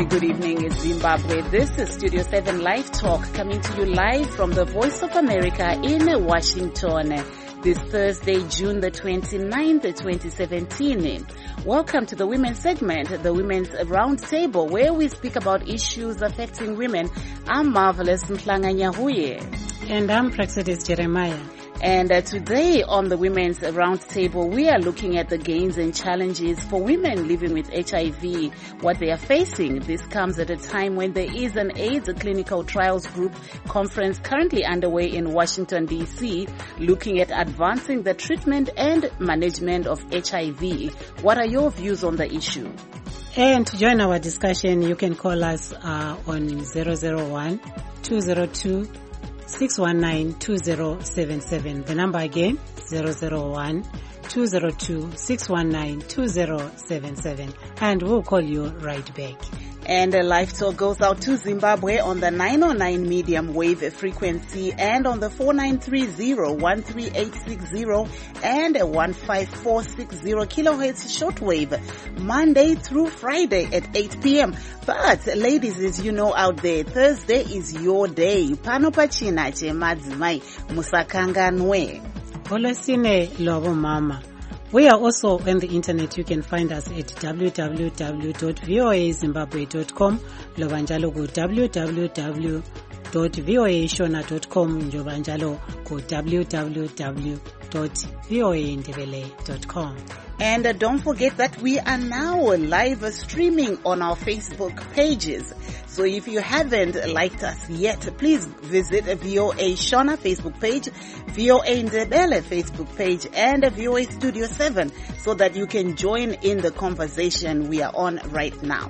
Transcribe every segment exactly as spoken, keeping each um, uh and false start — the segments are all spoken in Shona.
very good evening, Zimbabwe. This is Studio seven Live Talk, coming to you live from the Voice of America in Washington. This Thursday, June the twenty-ninth, twenty seventeen. Welcome to the Women's segment, the Women's Roundtable, where we speak about issues affecting women. I'm Marvelous Mhlanga Nyahuye. And I'm Praxedis Jeremiah. And uh, today on the Women's Roundtable, we are looking at the gains and challenges for women living with H I V, what they are facing. This comes at a time when there is an AIDS Clinical Trials Group conference currently underway in Washington, D C, looking at advancing the treatment and management of H I V. What are your views on the issue? And to join our discussion, you can call us uh, on zero zero one, two zero two, six one nine, two zero seven seven. The number again, zero zero one, two zero two, six one nine, two zero seven seven. And we'll call you right back. And a live talk goes out to Zimbabwe on the nine oh nine medium wave frequency and on the four nine three zero, one three eight six zero and one five four six zero kilohertz shortwave, Monday through Friday at eight p.m. But ladies, as you know out there, Thursday is your day. Pano pachina che madzimai musakanganwe. Olesine lobo mama. We are also on the internet. You can find us at w w w dot voa zimbabwe dot com, lobanjalo go w w w dot voa shona dot com, njobanjalo go w w w dot voa ndebele dot com. And uh, don't forget that we are now live streaming on our Facebook pages. So if you haven't liked us yet, please visit V O A Shona Facebook page, V O A Ndebele Facebook page, and V O A Studio seven so that you can join in the conversation we are on right now.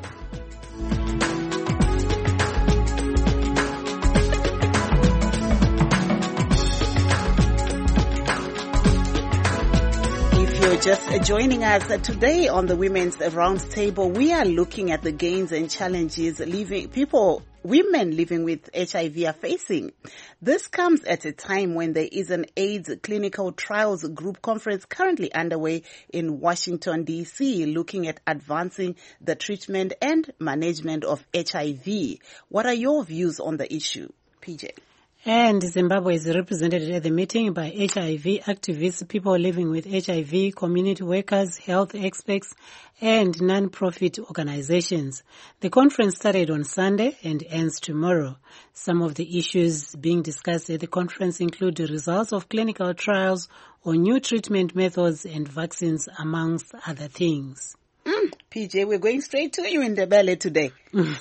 You're just joining us today on the Women's Roundtable. We are looking at the gains and challenges living people, women living with H I V are facing. This comes at a time when there is an AIDS Clinical Trials Group conference currently underway in Washington, D C, looking at advancing the treatment and management of H I V. What are your views on the issue, P J? And Zimbabwe is represented at the meeting by H I V activists, people living with H I V, community workers, health experts, and non-profit organizations. The conference started on Sunday and ends tomorrow. Some of the issues being discussed at the conference include the results of clinical trials on new treatment methods and vaccines, amongst other things. Mm, P J, we're going straight to you in the belly today.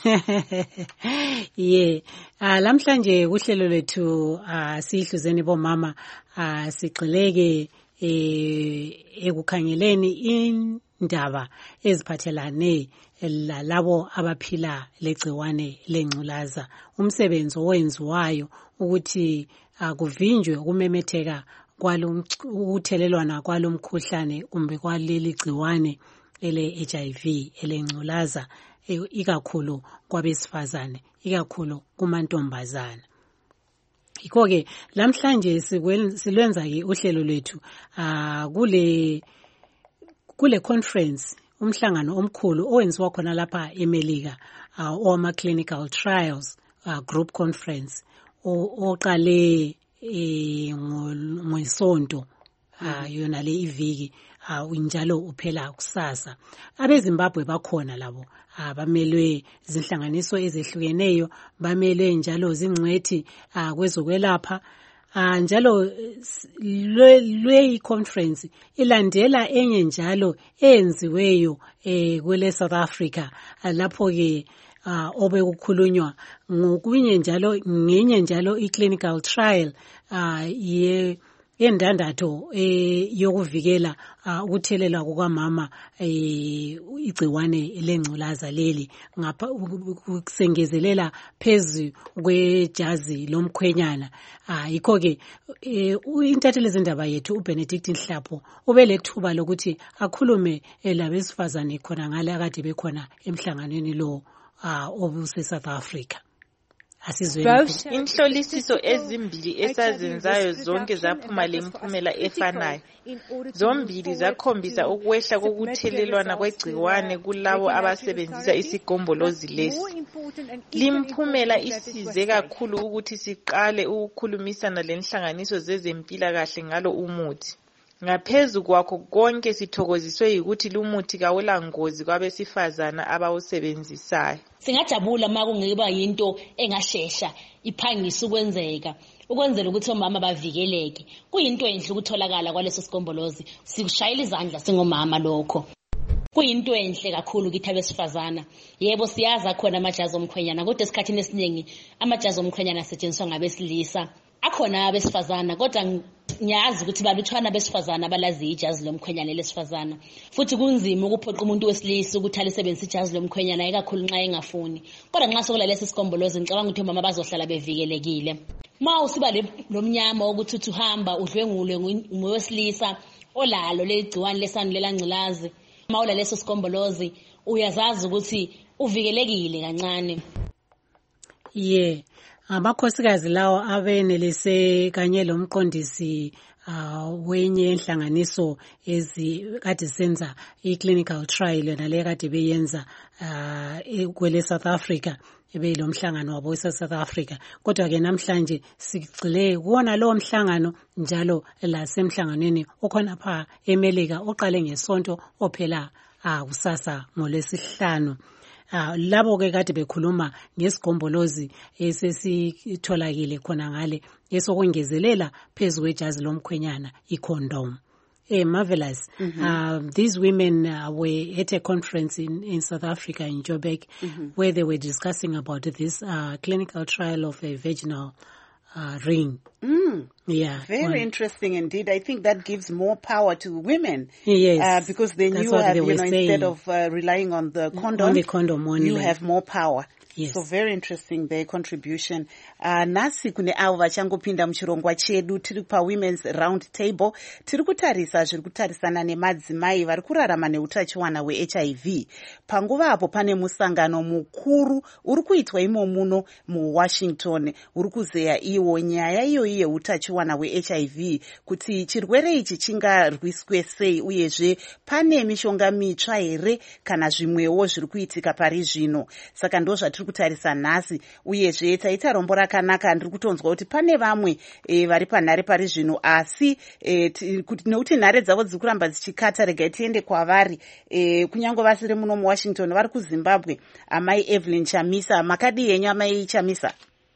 Yeah. Uh, lamhlanje uhlelo lethu uh, sihluzeni bomama uh, sigxileke eh ekukhangeleni indaba eziphathelane lalabo abaphila legciwane lengculaza. Umsebenzi owenziwayo ukuthi uh, kuvinjwe ukumemetheka kwalo ukuthelelwana kwalomkhuhlane kumbe kwaleli gciwane ele H I V elengculaza ikakhulu kwabesifazane, ikakhulu kumantombazana. Yikho ke lamhlanje silwenza ke uhlelo lwethu ah kule kule conference umhlangano omkhulu owenziwa khona lapha eMelika oma clinical trials group conference oqale ngosonto yona le iviki njalo uphela kusasa. Abezimbabwe bakhona labo abamelwe zinhlanganiso ezehlukeneyo, bamelwe njalo zingcwethi kwezokwelapha njalo le conference ilandela enye njalo enziweyo kwele South Africa lapho ke uh, obekukhulunywa ngokunye njalo ngenye njalo i-clinical trial uh, ye yendandatho eh yokuvikela ukuthelelwa kukamama eh igciwane lengculaza leli ngapha kusengezelela phezulu kwejazi lomkhwenyana. Ah yikho ke intatheli zindaba yethu uBenedict Nhlapho ubelethuba lokuthi akhulume labesifazane khona ngale akade bekhona emhlanganweni lo obuse South Africa. inhlolisiso ezimbili esazenzayo zonke zaphuma lemphumela efanayo. Zombili zakhombisa ukwehla kokuthelelwana kwegciwane kulabo abasebenzisa isigombolozi lesi. Limphumela isize kakhulu ukuthi siqale ukukhulumisana lenhlanganiso zezempilakahle ngalo umuthi. Ngaphezu kwakho konke sithokoziswe yikuthi lumuthi kawula ngozi kwabesifazana abawusebenzisayo. Singajabula makungeba yinto engashesha iphangisa ukwenzeka ukwenzela ukuthi omama bavikeleke. Kuyinto enhle ukutholakala kwaleso sigombolozi. Sikushayela izandla singomama lokho. Kuyinto enhle kakhulu kithi abesifazana. Yebo siyaza khona amajazi omkhwenyana kodwa esikhathini esiningi amajazi omkhwenyana asetshenziswa ngabesilisa. Akhona abesifazana kodwa ngiyazi ukuthi balutshwana abesifazana abalazi ijazi lomkhwenyana lesifazana. Futhi kunzima ukuphoqa umuntu wesilisa ukuthi alisebenzise ijazi lomkhwenyana ikakhulu nxa engafuni. Kodwa nxa sokulalesa isigombolozi ngicabanga ukuthi omama bazohlala bevikelekile. Ma usiba lomnyama ukuthi uthi uhamba udlwengulwe ngowesilisa olalo legciwane lesandulela ngculazi. Ma ulalesa isigombolozi uyazazi ukuthi uvikelekile kancane. Yeah. Abakhosikazi lawo abenelise kanye lomqondisi uh, wenye inhlanganiso ezikade senza i-clinical trial yona le kade beyenza uh, kwele South Africa ebeyilo mhlangano wabo South Africa. Kodwa ke namhlanje sigcile kuona lo mhlangano njalo la semhlanganweni okhona pha eMelika oqale ngesonto ophela uh, kusasa ngolwesihlanu. Uh, labo ke kade bekhuluma ngesigombolozi esesitholakile khona ngale esokwengezelela phezulu kwejazi lomkhwenyana i-condom. Eh, marvelous. Mm-hmm. Uh, these women uh, were at a conference in, in South Africa, in Joburg, mm-hmm. where they were discussing about this uh, clinical trial of a vaginal uh, ring. Mm. Yeah. Very well, interesting indeed. I think that gives more power to women. Yes. Uh, because then That's you what have, they you were know, saying. instead of uh, relying on the condom, on the condom only. You have more power. Yes. So very interesting their contribution. Uh, nasi kune avo vachangopinda muchirongwa chedu tiri pa women's round table tiri kutarisa zviri kutarisana nemadzimai vari kurarama neutachiwana hwe-H I V. Panguva apo pane musangano mukuru uri kuitwa imo muno muWashington uri kuzeya iwo nyaya iyoyi yeutachiwana hwe-H I V kuti chirwere ichi chingarwiswe sei uyezve pane mishonga mitsva here kana zvimwewo zviri kuitika pari zvino. Saka ndo zvatiri kutarisa nhasi uyezve taita rombo rakanaka. Ndiri kutonzwa kuti pane vamwe e, vari panhare pari zvino asi e, nekuti nhare dzavo dziri kuramba dzichikata regai tiende kwavari e, kunyange vasiri muno muWashington vari kuZimbabwe. Amai Evelyn Chamisa, makadi yenyu amai Chamisa?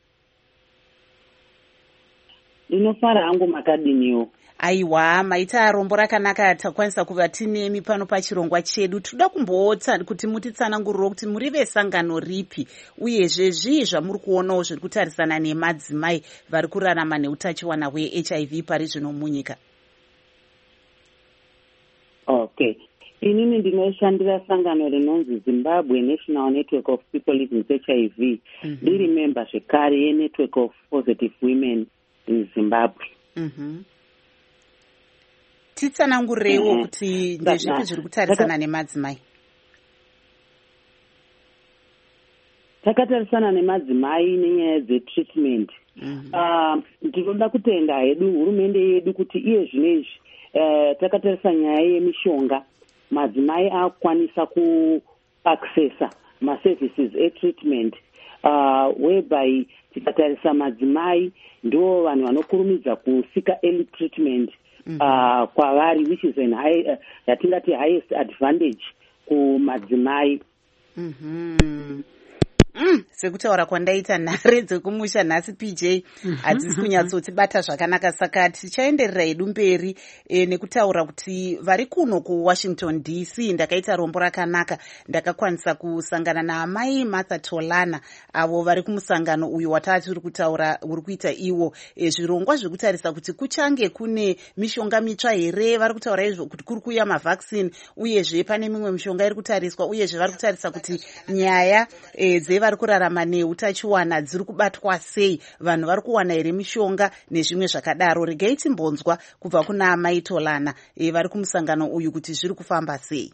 Inofara hangu makadiniwo. Aiwa, maita rombo rakanaka. Takwanisa kuva tinemi pano pachirongwa chedu. Toda kumboota kuti mutitsanangurire kuti muri vesangano ripi uyezve zvii zvamuri kuonawo zviri kutarisana nemadzimai vari kurarama neutachiwana hwe-H I V pari zvino munyika. Okay. Inini ndinoshandira sangano rinonzi Zimbabwe National Network of People Living with H I V. Mm-hmm. Ndiri member zvekare yeNetwork of Positive Women in Zimbabwe. Mhm. Titsanangurirewo kuti ndezvipi zviri kutarisana nemadzimai. Takatarisana nemadzimai nenyaya dzetreatment. Ndinoda kutenda hedu hurumende yedu kuti iye zvinezvi takatarisa nyaya yemishonga madzimai akwanisa kuaccessa maservices etreatment whereby tikatarisa madzimai ndo vanhu vanokurumidza kusika early treatment. Mm-hmm. Uh, kwavari which is an high uh, yatingati highest advantage kumadzimai. Mhm. Mm, sekutaura kwandaita nhare dzekumusha nhasi P J hadzisi kunyatsotibata zvakanaka saka tichaenderera hedu mberi e, nekutaura kuti vari kuno kuWashington D C ndakaita rombo rakanaka. Ndakakwanisa kusangana naamai Martha Tolana avo vari kumusangano uyu watatu uri kutaura uri kuita iwo e, zvirongwa zvekutarisa kuti kuchange kune mishonga mitsva here. Vari kutaura izvo kuti kuri kuuya mavaccine uyezve pane mimwe mishonga iri kutariswa uyezve vari kutarisa kuti nyaya e, dze vari kurarama neutachiwana dziri kubatwa sei, vanhu vari kuwana here mishonga nezvimwe zvakadaro. Regai timbonzwa kubva kuna amai Tolana e, vari kumusangano uyu kuti zviri kufamba sei.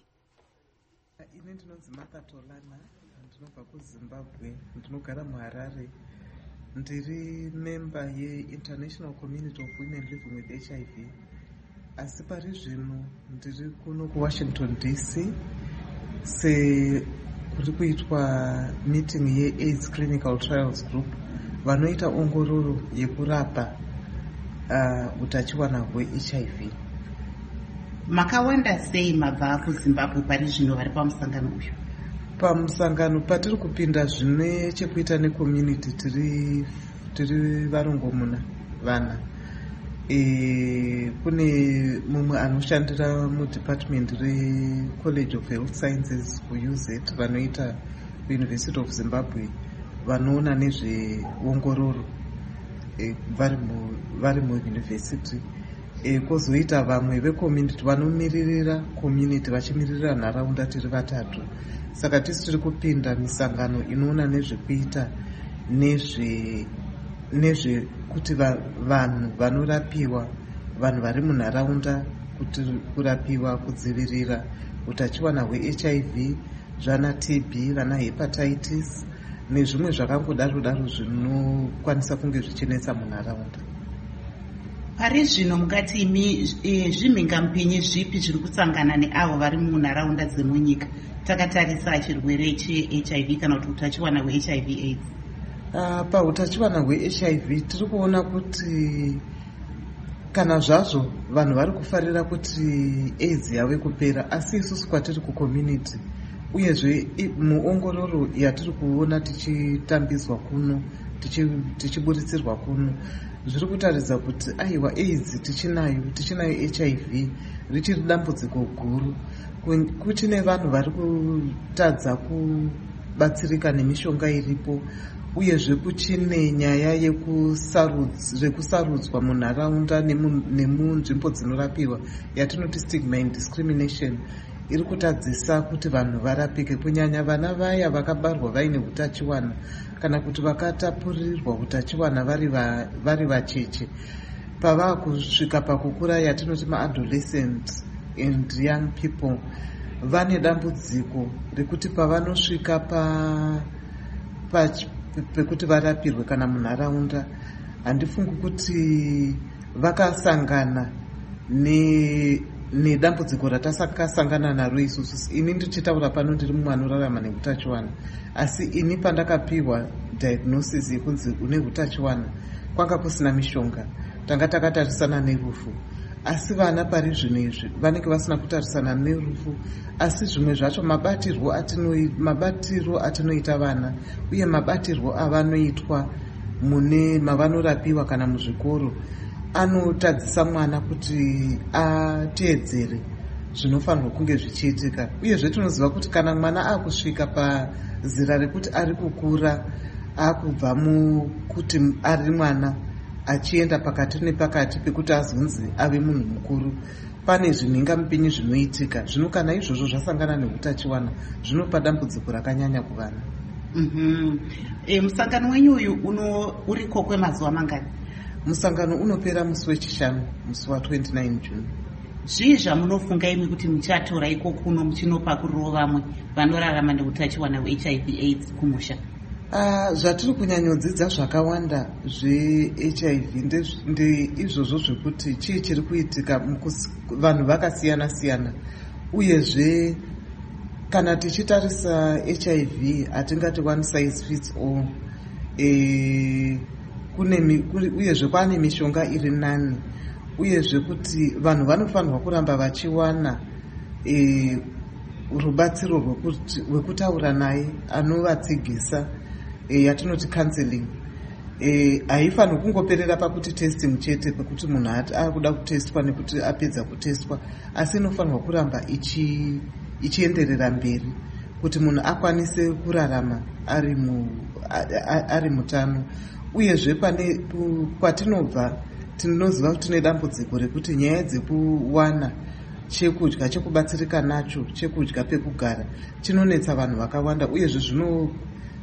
Ine ndinonzi Martha Tolana, ndinobva kuZimbabwe, ndinogara muHarare. ndiri member ye-International Community of Women Living with H I V, asi pari zvino ndiri kuno kuWashington D C se kuri kuitwa meeting ye-AIDS Clinical Trials Group vanoita ongororo yekurapa uh, utachiwana hwe-H I V. Makawanda sei mabva kuZimbabwe pari zvino vari pamusangano uyu? Pamusangano patiri kupinda zvine chekuita necommunity tiri tiri varongomuna vana. E, kune mumwe anoshandira mudepartment reCollege of Health Sciences ku U Z vanoita kuUniversity of Zimbabwe vanoona nezveongororo e, vari mu vari muuniversity. E, kozoita vamwe vecommunity vanomiririra community vachimiririra nharaunda tiri vatatu. Saka tisi tiri kupinda misangano inoona nezvekuita nezve nezve kuti vanhu vanorapiwa vanhu vari munharaunda kuti kurapiwa kudzivirira utachiwana hwe-H I V, zvana T B, vana hepatitis nezvimwe zvakangodaro daro zvinokwanisa kunge zvichinetsa munharaunda. Pari zvino mungati imi zvimhingamupinyi zvipi zviri kusangana neavo vari munharaunda dzemunyika takatarisa chirwere che-H I V kana kuti utachiwana hwe-H I V AIDS? Uh, pautachiwana hwe-H I V tiri kuona kuti kana zvazvo vanhu vari kufarira kuti AIDS yave kupera, asi isusu kwatiri kucommunity uyezve muongororo yatiri kuona tichitambiswa kuno tichiburitsirwa kuno zviri kutaridza kuti aiwa AIDS tichinayo tichinayo H I V richiri dambudziko guru. Kuchine vanhu vari kutadza kubatsirika nemishonga iripo, uyezve kuchine nyaya yekusarudzwa munharaunda nemunzvimbo dzinorapiwa yatinoti stigma and discrimination iri kutadzisa kuti vanhu varapike, kunyanya vana vaya vakabarwa vaine utachiwana kana kuti vakatapurirwa utachiwana vari vacheche. Pava kusvika pakukura yatinoti maadolescent and young people vane dambudziko rekuti pavanosvika pa, pa pekuti varapirwe kana munharaunda handifungi kuti vakasangana ne nedambudziko ratasakasangana naro isusu. Ini ndichitaura pano ndiri mumwe anorarama neutachiwana, asi ini pandakapiwa diagnosis yekunzi une utachiwana kwanga kusina mishonga, tanga takatarisana nerufu. Asi vana pari zvino izvi vanenge vasina kutarisana nerufu, asi zvimwe zvacho mabatirwo atinoita mabatirwo atinoita vana uye mabatirwo avanoitwa mune mavanorapiwa kana muzvikoro anotadzisa mwana kuti ateedzere zvinofanirwa kunge zvichiitika. Uyezve tinoziva kuti kana mwana akusvika pazera rekuti ari kukura akubva mukuti ari mwana achienda pakati nepakati pekuti azunzi ave munhu mukuru, pane zvinhingamupinyi zvinoitika. Zvino kana izvozvo zvasangana neutachiwana zvinopa dambudziko rakanyanya kuvana. Mm-hmm. E, musangano wenyu uyu uriko kwemazuva mangani? Musangano unopera musi wechishanu, musi wa29 June. Zvii zvamunofunga imi kuti muchatora iko kuno muchinopa kuriwo vamwe vanorarama neutachiwana hwe-H I V AIDS kumusha? Uh, zvatiri kunyanyodzidza zvakawanda zve-H I V ndeizvozvo zvekuti chii chiri kuitika vanhu vakasiyana siyana, uyezve kana tichitarisa H I V hatingati one size fits all. E, kune uyezve kwaane mishonga iri nani, uyezve kuti vanhu vanofanirwa kuramba vachiwana e, rubatsiro rwekutaura naye anovatsigisa e, yatinoti counseling. E, haifanirwi kungoperera pakuti testing chete, pekuti munhu akuda kutestwa nekuti apedza kutestwa, asi inofanirwa kuramba ichi ichienderera mberi kuti munhu akwanise kurarama ari mu ari mutano. Uyezve pane kwatinobva tinoziva kuti tine dambudziko rekuti nyaya dzekuwana chekudya chekubatsirika nacho, chekudya pekugara chinonetsa vanhu vakawanda, uyezve zvino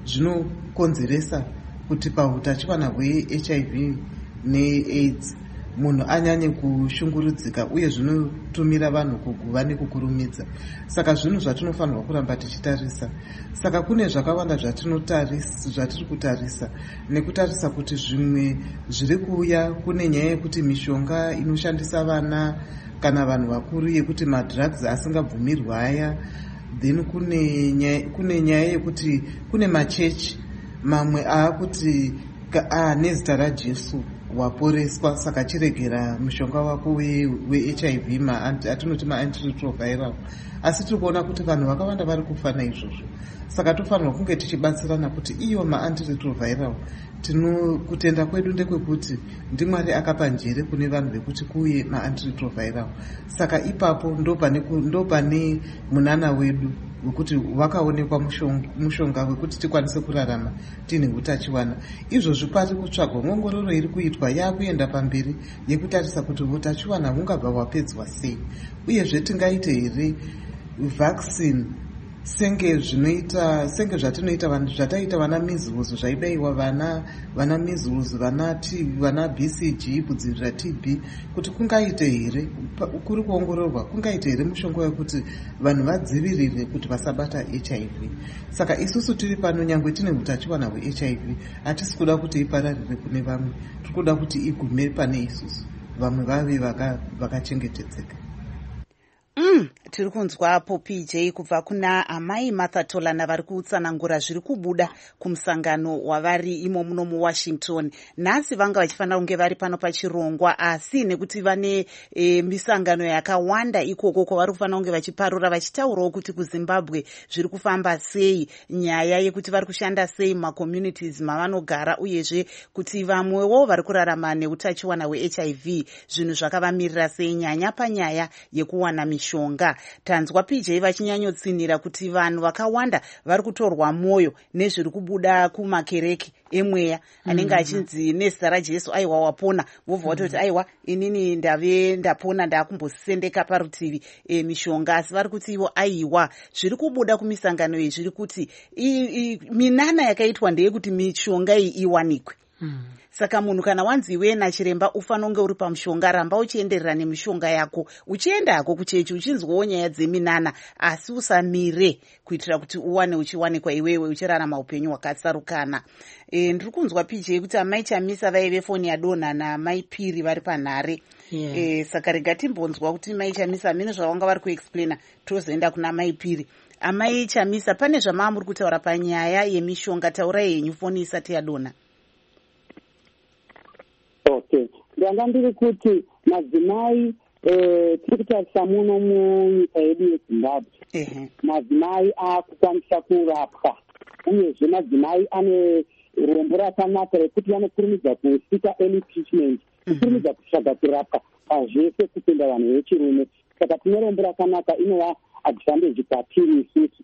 zvinokonzeresa kuti pautachiwana hwe-H I V ne-AIDS munhu anyanye kushungurudzika uye zvinotumira vanhu kuguva nekukurumidza. Saka zvinhu zvatinofanirwa kuramba tichitarisa. Saka kune zvakawanda zvatiri kutarisa nekutarisa kuti zvimwe zviri kuuya. Kune nyaya yekuti mishonga inoshandisa vana kana vanhu vakuru yekuti madrugs asingabvumirwi aya. Then kune nyaya, kune nyaya yekuti kune machechi mamwe aakuti nezita raJesu waporeswa saka chiregera mushonga wako weH I V atinoti maantiretroviral. Asi tiri kuona kuti vanhu vakawanda vari kufa naizvozvo. Saka tofanirwa kunge tichibatsirana kuti iyo maantiretroviral tino kutenda kwedu ndekwekuti ndiMwari akapa njere kune vanhu vekuti kuuye maantiretroviral. Saka ipapo ndo pane munana wedu wekuti wakaonekwa mushonga wekuti tikwanise kurarama tine utachiwana. Izvozvi pari kutsvagwa ngongororo iri kuitwa yakuenda pamberi yekutarisa kuti utachiwana hungabva hwapedzwa sei, uyezve tingaite here vaccine senge zvinoita senge zvatinoita vanhu zvataita vana measles zvaibayiwa vana vana measles vana T vana B C G kudzivirira T B, kuti kungaite here kuri kuongororwa kungaite here mushonga wekuti vanhu vadzivirire kuti vasabata H I V. Saka isusu tiri pano nyangwe tine utachiwana hweH I V hatisi kuda kuti ipararire kune vamwe, tiri kuda kuti igume pane isusu vamwe vave vakachengetedzeka. Mm, tiri kunzwapo P J kubva kuna amai Martha Tolana vari kutsanangura zviri kubuda kumusangano wavari imo muno muWashington. Nhasi vanga vachifanira kunge vari pano pachirongwa, asi nekuti vane e, misangano yakawanda ikoko kwavari kufanira kunge vachiparura vachitaurawo kuti kuZimbabwe zviri kufamba sei, nyaya yekuti vari kushanda sei mumakommunities mavanogara, uyezve kuti vamwewo vari kurarama neutachiwana hweH I V zvinhu zvakavamirira sei, nyanya panyaya yekuwana mishonga. Tanzwa P J vachinyanyotsinira kuti vanhu vakawanda vari kutorwa moyo nezviri kubuda kumakereke emweya anenge achinzi nezita raJesu aiwa wapona, vobva vatoti aiwa inini ndave ndapona ndakumbosendeka parutivi e, mishonga. Asi vari kuti ivo aiwa zviri kubuda kumisangano iyi zviri kuti i, i, minana yakaitwa ndeyekuti mishonga iyi iwanikwe. Mm. Saka munhu kana wanzi iwe nachiremba ufanira kunge uri pamushonga, ramba uchienderera nemishonga yako, uchienda hako kuchechi uchinzwawo nyaya dzeminana, asi usamire kuitira kuti uwane uchiwanikwa iwewe uchirarama upenyu hwakasarukana. E, ndiri kunzwa P J kuti amai Chamisa vaive foni yadonha namai Piri vari panhare. Yeah. E, saka rega timbonzwa kuti mai Chamisa mine zvavanga vari kuexplaina tozoenda kuna mai Piri. Amai Chamisa, pane zvamava muri kutaura panyaya yemishonga, taurai henyu foni isati yadonha. Okay, ndanga ndiri kuti madzimai tiri kutarisa muno munyika yedu yeZimbabwe, madzimai akukwanisa kurapwa, uyezve madzimai ane rombo rakanaka rekuti vanokurumidza kusika early treatment, kukurumidza kutsvaga kurapwa pazvese kupinda vanhu vechirume. Saka tine rombo rakanaka, inova advantage kwatiri isusu.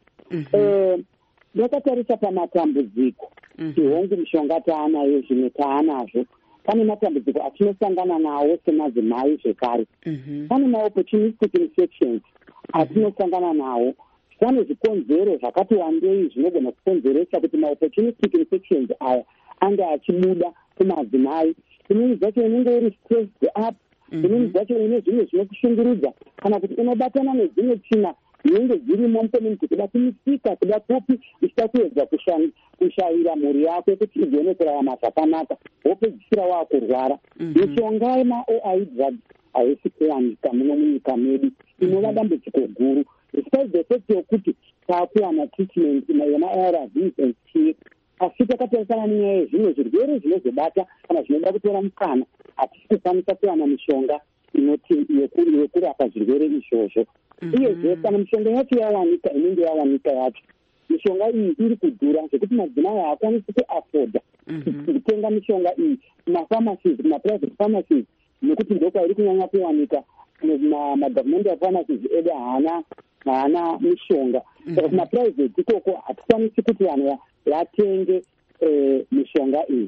Ndakatarisa pamatambudziko tihongu mishonga taanayo zvimwe taanazvo, pane matambudziko atinosangana nawo semadzimai zvekare. Mm-hmm. Pane maopportunistic infections atinosangana nawo. Pane zvikonzero zvakati wandei zvinogona kukonzeresa kuti maopportunistic infections aya ange achibuda kumadzimai. Imweni dzacho unenge uri stressed up, imweni dzacho une zvimwe zvinokushungurudza, kana kuti unobatana nedzimwe tsvina dzinenge dzirimo mucommunity, kuda kumisika, kuda kupi, uchida kuedza kushayira mhuri yako kuti igone kurarama zvakanaka, wopedzisira waakurwara. Mishonga yema-O I drugs haisi kuwanika muno munyika medu, inova dambudziko guru. Despite the fact yokuti taakuwana treatment yema-A R Vs and T, asi takatarisana nenyaya yezvimwe zvirwere zvinozobata kana zvinoda kutora mukana, hatisi kukwanisa kuwana mishonga inoti yekurapa zvirwere izvozvo. Uyezve kana mishonga yacho yawanika, inenge yawanika yacho, mishonga iyi iri kudhura zvekuti madzimai haakwanisi kuafoda kutenga mishonga iyi kumapharmacies, kumaprivate pharmacies, nekuti ndokwairi kunyanya kuwanika. Magovernmental pharmacies edu haana haana mishonga. Saka kumaprivate ikoko hatikwanisi kuti vanhu vatenge mishonga iyi.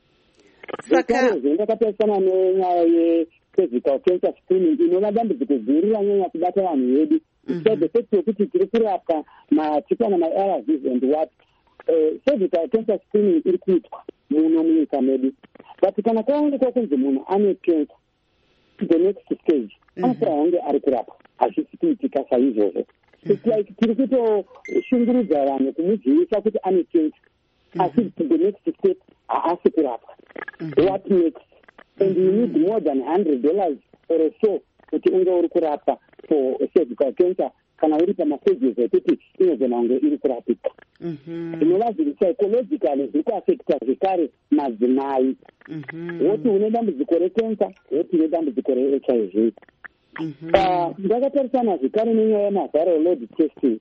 Saka ndakatarisana nenyaya ye-cervical cancer screening inova dambudziko guru ranyanya kubata vanhu vedu. Despite the fact yokuti tiri kurapwa matikana ma-A R Vs and what, cervical cancer screening iri kuitwa muno munyika medu. But kana kwaonekwa kunzi munhu ane cancer, to the next stage anofira hunge ari kurapwa hazvisi kuitika saizvozvo. It's like tiri kutoshungurudza vanhu kumuzivisha kuti ane cancer asi to the next step haasi kurapwa. What next? And you need more than one hundred dollars or so kuti unge uri kurapwa for cervical cancer kana uri pamastages ekuti inogona kunge iri kurapika. Zvinova zviri psychologically zviri kuafecta zvekare madzimai. Woti une dambudziko recancer, woti une dambudziko re-H I V. Ndakatarisana zvekare nenyaya yemaviral load testing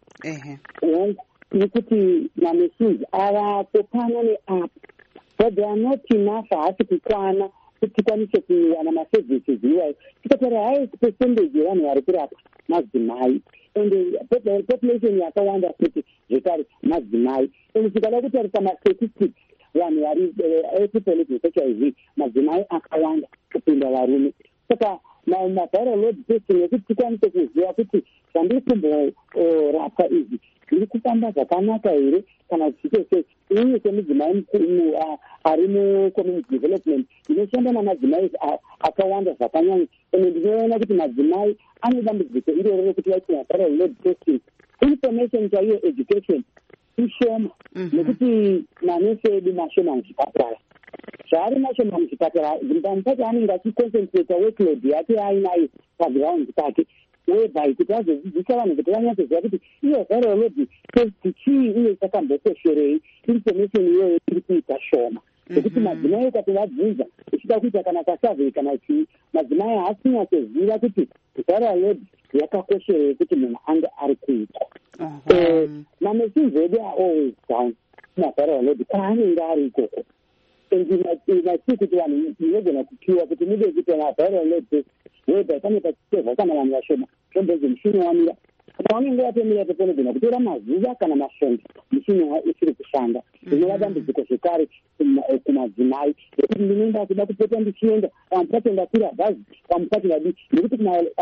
nekuti mamachines avapo pano neapo, but they are not enough haasi kukwana kuti tikwanise kuwana maservices iwayo. Tikataura highest percentage yevanhu vari kurapwa madzimai and population yakawanda futi zvekare madzimai. And tikada kutarisa mastatistics vanhu vari people living with H I V madzimai akawanda kupinda varume. Saka maviral load testing nekuti tikwanise kuziva kuti zvandiri kumborapwa izvi zviri kufamba zvakanaka here kana zviite sei. Inini semudzimai ari mucommunity development inoshanda namadzimai akawanda zvakanyanya, ende ndinoona kuti madzimai ane dambudziko iroro rekuti vaiti maviral load testing. Information chaiyo education ishoma nekuti manesi edu mashoma muzvipatara. Zvaari mashoma muzvipatara pamupati anenge achiconcentrata workload yake ainayo paground pake whereby kuti azodzidzisa vanhu kuti vanyatsoziva kuti iyo viral load test chii uye chakambokosherei. Information iyoyo iri kuita shoma nekuti madzimai ukatovabvunza uchida kuita kana kasurvey kana chii, madzimai haasi kunyatsoziva kuti viral load yakakosherei kuti munhu ange ari kuitwa. Mamachines edu are always down maviral load paanenge ari ikoko. Ndinati kuti vanhu munogona kupiwa kuti mude kuita maviral load test whereby pane pachitevha kana vanhu vashoma zvombezi muchini wamira kana vanenge vatomira pepanogona kutora mazuva kana masvondo muchini isiri kushanda. Zvinova dambudziko zvekare kumadzimai ekuti ndinoenda kuda kupota ndichienda pamupati ndakwira bhazi pamupati vadi nekuti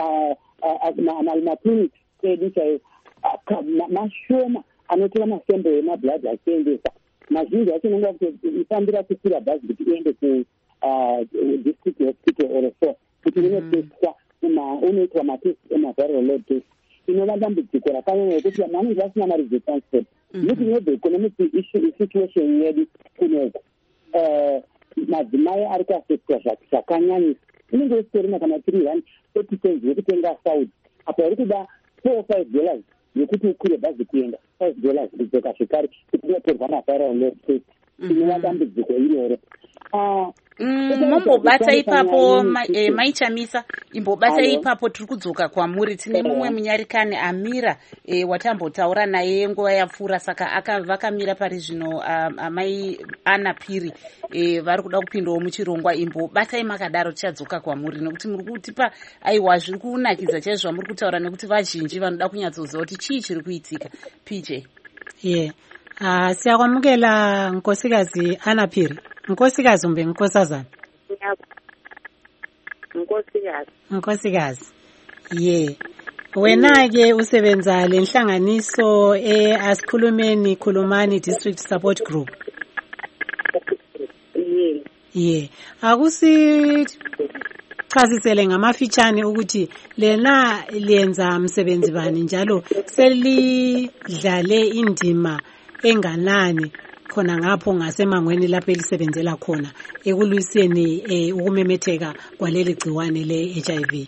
maklinic edu chaiwo mashoma anotora masembo emablood achiendesa. Mazhinji acho nonga kutofambira kukwira bhazi kuti iende kudistrict hospital or so kuti inotestwa unoitwa matest emaviral load test. Inova dambudziko rakanyanya yekuti vanhu vanenge vasina mari dzetransport nekuti nebe economic situation yedu kunoko madzimai ari kuafectwa zvakanyanyisa. Inenge isitorina kana tiri rand thirty cents yekutenga saudi apa uri kuda four or five dollars yekuti ukwire bhazi kuenda five dollars kudzoka zvekare kuti unotorwa maviral load test. Inova dambudziko iroro. Mumbobata ipapo maichamisa imbobata ipapo tiri kudzoka kwamuri. Tine mumwe munyarikani Amira watambotaura naye nguva yapfuura, saka vakamira pari zvino. Amai Ana Piri vari kuda kupindawo muchirongwa. Imbobatai makadaro tichadzoka kwamuri nekuti muri kutipa aiwa zviri kunakidza chaizvo zvamuri kutaura nekuti vazhinji vanoda kunyatsoziva kuti chii chiri kuitika. P J. Yeah. Ah, siyakwamukela nkosikazi Ana Piri. Nkosikazi umbe nkosazana. Nkosikazi. Nkosikazi. Ye. Wena ke usebenza lenhlanganiso eAsikhulumeni Khulumani District Support Group. Ye. Ye. Akusi chazisele ngamafitshane ukuthi lena liyenza umsebenzi bani njalo selidlale indima enganani khona ngapho ngasemangweni lapho elisebenzela khona ekulwiseni ukumemetheka kwaleli gciwane le-H I V.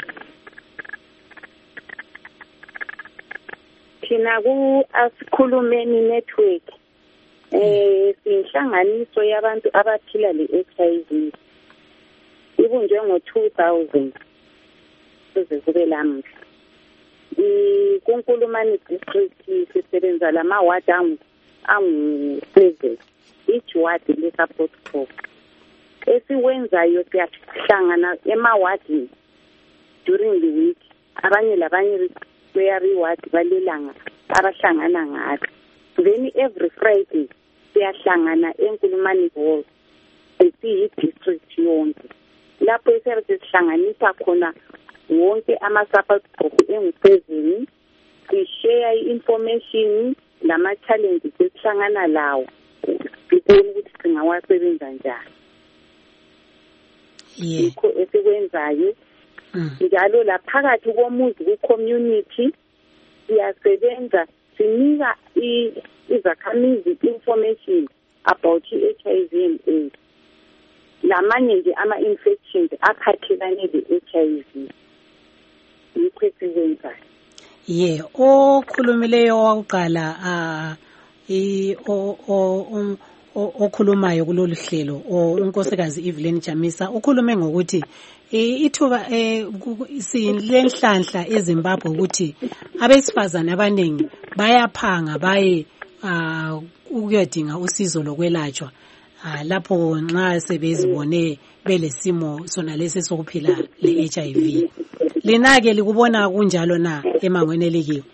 Thina ku-Asikhulumeni network eh sinhlanganiso yabantu abaphila le-H I V ibunjwe ngo-two thousand kuze kube lamuhla. Kunkulumani district sisebenza lama-ward angu-seven each ward le-support group. Esiwenzayo siyahlangana ema-wardini during the week. Abanye labanye prayer ward balelanga abahlangana ngalo. Then every Friday siyahlangana enkulumani hall esiyi-district yonke. Lapho esiyabe sihlanganisa khona wonke ama-support group engu-seven, si-share i-information lama-challenges esihlangana lawo sibone ukuthi singawasebenza njani. Yikho esikwenzayo njalo la phakathi komuzi ku-community siyasebenza sinika izakhamizi information about i-H I V and AIDS lamanye nje ama-infections aphathelane le-H I V yikho esizenzayo. Ye okhulumileyo wakuqala ah i o okhulumayo kulolu hlelo unkosikazi Evelyn Chamisa ukhulume ngokuthi ithuba silenhlanhla eZimbabwe ukuthi abesifazane abaningi bayaphanga baye ukuyodinga usizo lokwelatshwa lapho nxa sebezibone belesimo sona lesi sokuphila le-H I V. Lina ke likubona kunjalo na emangweni elikiyo?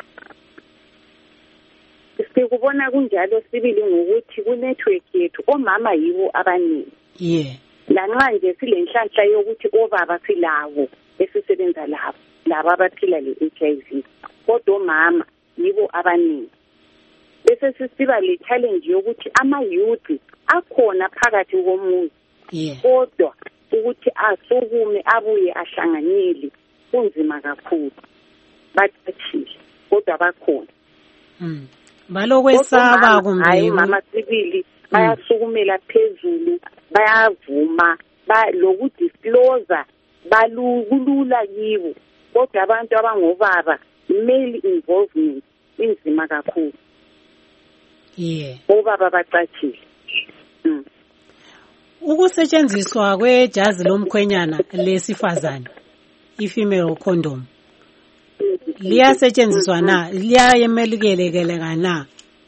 Sikubona kunjalo sibili ngokuthi ku-network yethu omama yibo abaningi. Yeah. Lanxa nje silenhlanhla yokuthi obaba silawo esisebenza labo labo abaphila le-H I V kodwa omama yibo abaningi. Bese sisiba le challenge yokuthi ama-youth akhona phakathi komuzi. Yeah. Kodwa ukuthi asukume abuye ahlanganyele kunzima kakhulu. Bathile kodwa bakhona. Mm. Balokwesaba kumbe hayi mama sibili bayasukumela phezulu bayavuma ba lokudisclose balulula kibo kodwa abantu abangobaba male involvement inzima kakhulu. Yeah. Obaba bacacile. Mm. Ukusetshenziswa kwejazi lomkhwenyana lesifazane i-female condom liyasetshenziswa na liyayemelekelekeleka na?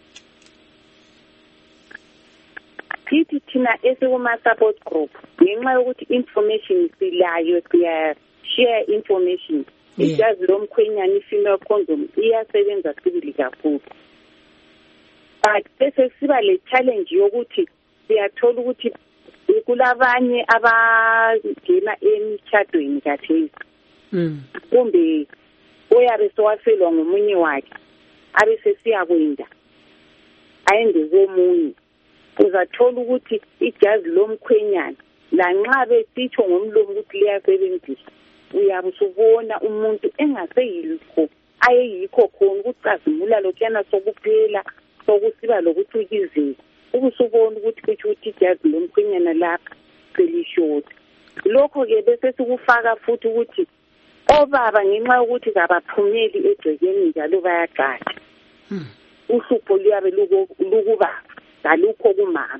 Kithi thina esikuma support group ngenxa yokuthi information silayo siya share information ijazi lomkhwenyana i-female condom iyasebenza sibili kakhulu. But bese siba le challenge yokuthi siyathola ukuthi kulabanye abangena emtshadweni kathesi. Mm. Kumbe oyabe sowafelwa ngomunye wakhe abe sesiyakwenda ayende komunye uzathola ukuthi ijazi lomkhwenyana lanxa besitsho ngomlomo ukuthi liyasebenzisa uyabe usubona umuntu engaseyikho ayeyikho khona ukucazimula lokuyana sokuphela sokusiba lokucikizela ubusubona ukuthi kuthi ukuthi ijazi lomkhwenyana lapha selishota. Lokho ke bese sikufaka futhi ukuthi obaba ngenxa yokuthi kabaphumeli egcekeni njalo bayaqala. Hmm. Uhlupho liyabe lukuba ngalukho kumama.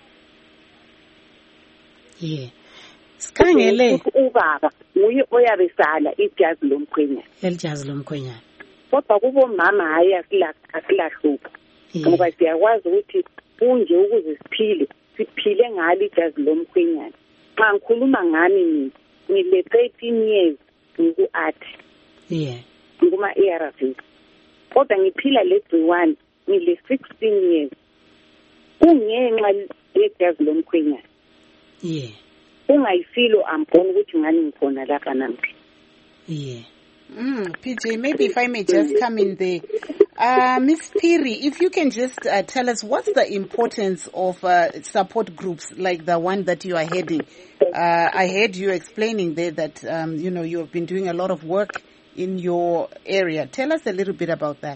Yeah. Sikhangele ubaba nguye oyabe sala ijazi lomkhwenyana. Elijazi lomkhwenyana. Kodwa kubo mama hayi asilahlupho. Ngoba siyakwazi ukuthi kunje ukuze siphile siphile ngalo ijazi lomkhwenyana. Xa ngikhuluma ngami mina ngile thirteen years ngiku-art. Yeah. Nguma-A R V. Kodwa ngiphila legciwane ngile sixteen years. Kungenxa yejazi lomkhwenyana. Yeah. Ungayifilo ambona ukuthi ngani ngikhona lapha namhla. Yeah. Mm, P J, maybe if I may just come in there. Uh, Miss Phiri, if you can just uh, tell us what's the importance of uh, support groups like the one that you are heading. Uh, I heard you explaining there that, um, you know, you have been doing a lot of work in your area. Tell us a little bit about that.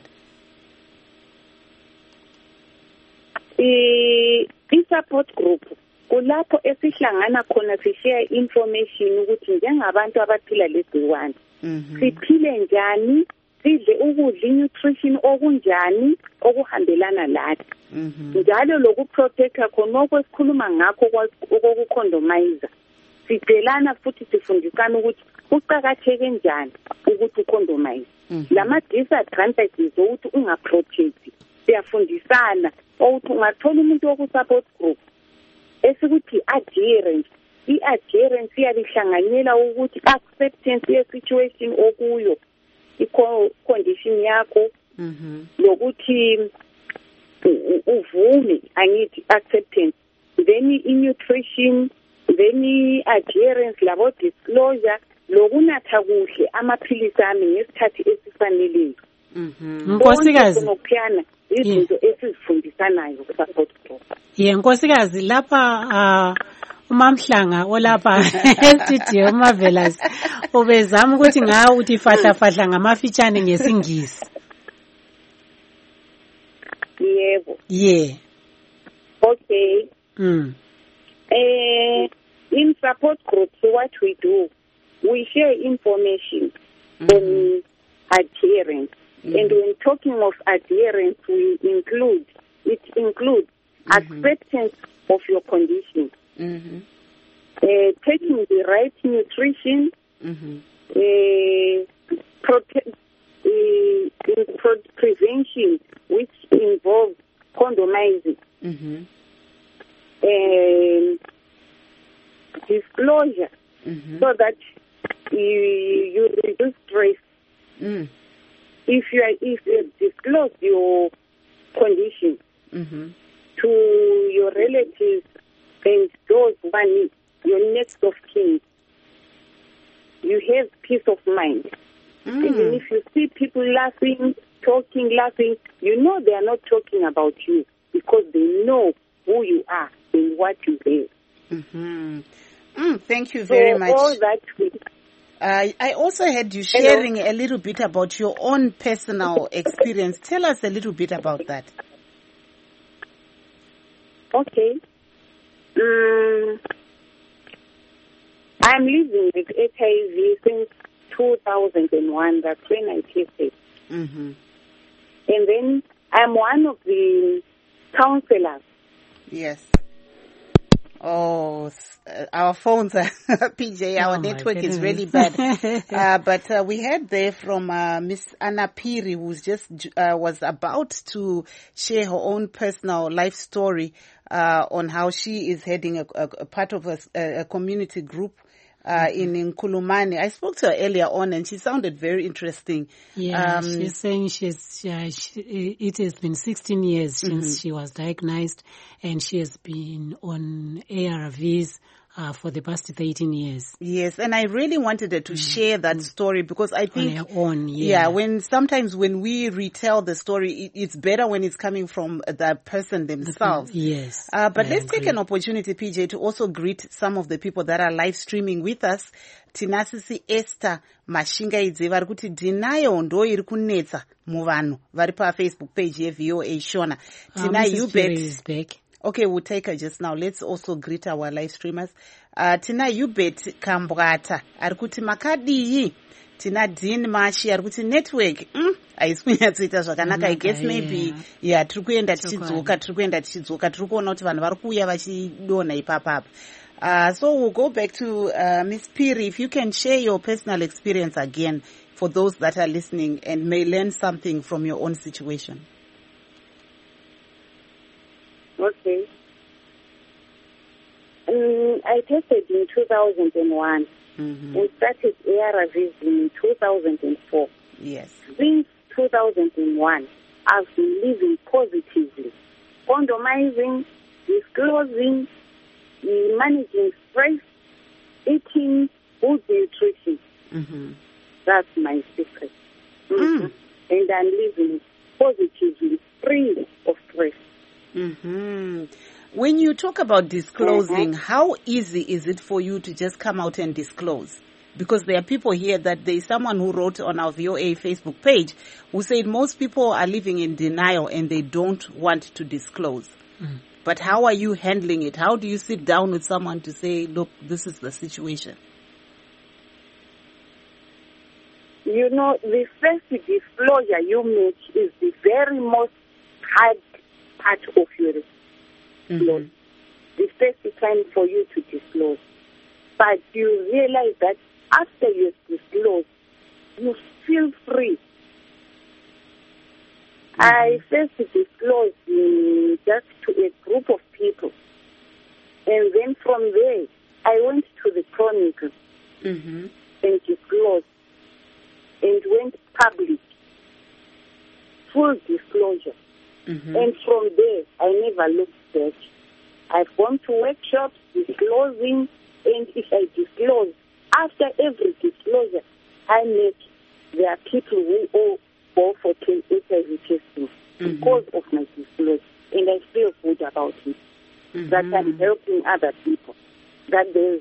I-support group kulapho esihlangana khona sishare information ukuthi njengabantu abaphila legciwane siphile njani, sidle ukudla nutrition okunjani okuhambelana lathi. Njalo lokuprotecta khonoko esikhuluma ngakho okokucondomizer. Sidelana futhi sifundisana ukuthi kuqakatheke njani ukuthi ucondomize. Lama disadvantages ukuthi ungaprotect. Siyafundisana ukuthi ungathola umuntu wokusupport group esikuthi adherence. I-adherence iyalihlanganyela ukuthi acceptance ye-situation okuyo i-condition yakho lokuthi uvume angithi acceptance, then i-nutrition, then i-adherence labo disclosure lokunatha kuhle amaphilisi ami ngesikhathi esifaneleyo. Nkosikazi ngokuphiyana izinto esizifundisanayo ku-support group. Yeah, nkosikazi lapha uMamhlanga olapha estudio Marvelous ubezama ukuthi ngawe uthi fahla fahla ngamafitshane ngesingisi. Yebo. Yeah. Okay. Mm. Uh, in support groups, what we do, we share information mm-hmm. on adherence. Mm-hmm. And when talking of adherence, we include, it includes mm-hmm. acceptance of your condition, mm-hmm. uh, taking the right nutrition, mm-hmm. uh, prote- uh, pro- prevention, which involves condomizing, mm-hmm. and disclosure, mm-hmm. so that you, you reduce stress. Mm. If you are, if you disclose your condition mm-hmm. to your relatives and those one your next of kin, you have peace of mind. Mm. Even if you see people laughing, talking, laughing, you know they are not talking about you because they know who you are and what you have. Mm-hmm. Mm, thank you very so much. All that we, uh, I also heard you sharing Hello. a little bit about your own personal experience. Tell us a little bit about that. Okay. Um, I'm living with H I V since two thousand one. That's when I tested. Mm-hmm. And then I'm one of the counselors. Yes. Oh, uh, our phones are, P J, our oh network is really bad. uh, but uh, we heard there from uh, Miss Anna Piri, who's just uh, was about to share her own personal life story uh, on how she is heading a, a, a part of a, a community group Uh, in Nkulumane. I spoke to her earlier on and she sounded very interesting. Yeah, um, she's saying she's, uh, she, it has been sixteen years since mm-hmm. she was diagnosed and she has been on A R Vs uh, for the past thirteen years. Yes, and I really wanted her to mm-hmm. share that story because I think, on her own, yeah. yeah, when sometimes when we retell the story, it, it's better when it's coming from the person themselves. The, yes. Uh, but I let's agree. take an opportunity, P J, to also greet some of the people that are live streaming with us. Tinasisi Esther Mashingaidze vari kuti dinayo ndo iri kunetsa muvanhu vari pa Facebook page ye V O A Shona. Tina um, Ubet. Okay, we'll take her just now. Let's also greet our live streamers. Uh, Tina Ubet Kambwata ari kuti makadii. Tina Dean Mashi ari kuti network mm, haisi kunyatsoita zvakanaka. I guess maybe yeah tiri kuenda tichidzoka tiri kuenda tichidzoka tiri kuona kuti vanhu vari kuuya vachidonha ipapapa. Uh, so we'll go back to uh, Miss Piri. If you can share your personal experience again for those that are listening and may learn something from your own situation. Okay. Um, I tested in two thousand one mm-hmm. and started A R Vs in two thousand four. Yes. Since two thousand one, I've been living positively, condomizing, disclosing, managing stress, eating good nutrition. Mm-hmm. That's my secret. Mm-hmm. Mm. And I'm living positively, free of stress. Mm-hmm. When you talk about disclosing, mm-hmm. how easy is it for you to just come out and disclose? Because there are people here that there is someone who wrote on our V O A Facebook page who said most people are living in denial and they don't want to disclose. Mm. But how are you handling it? How do you sit down with someone to say, look, this is the situation? You know, the first disclosure you make is the very most hard part of your disclosure. Mm-hmm. The first time for you to disclose. But you realize that after you disclose, you feel free. Mm-hmm. I first disclosed um, just to a group of people. And then from there, I went to the Chronicle mm-hmm. and disclosed and went public. Full disclosure. Mm-hmm. And from there, I never looked back. I've gone to workshops, disclosing, and if I disclose, after every disclosure, I make, there are people who all go for H I V testing mm-hmm. because of my disclosure. And I feel good about it, mm-hmm. that I'm helping other people. that there's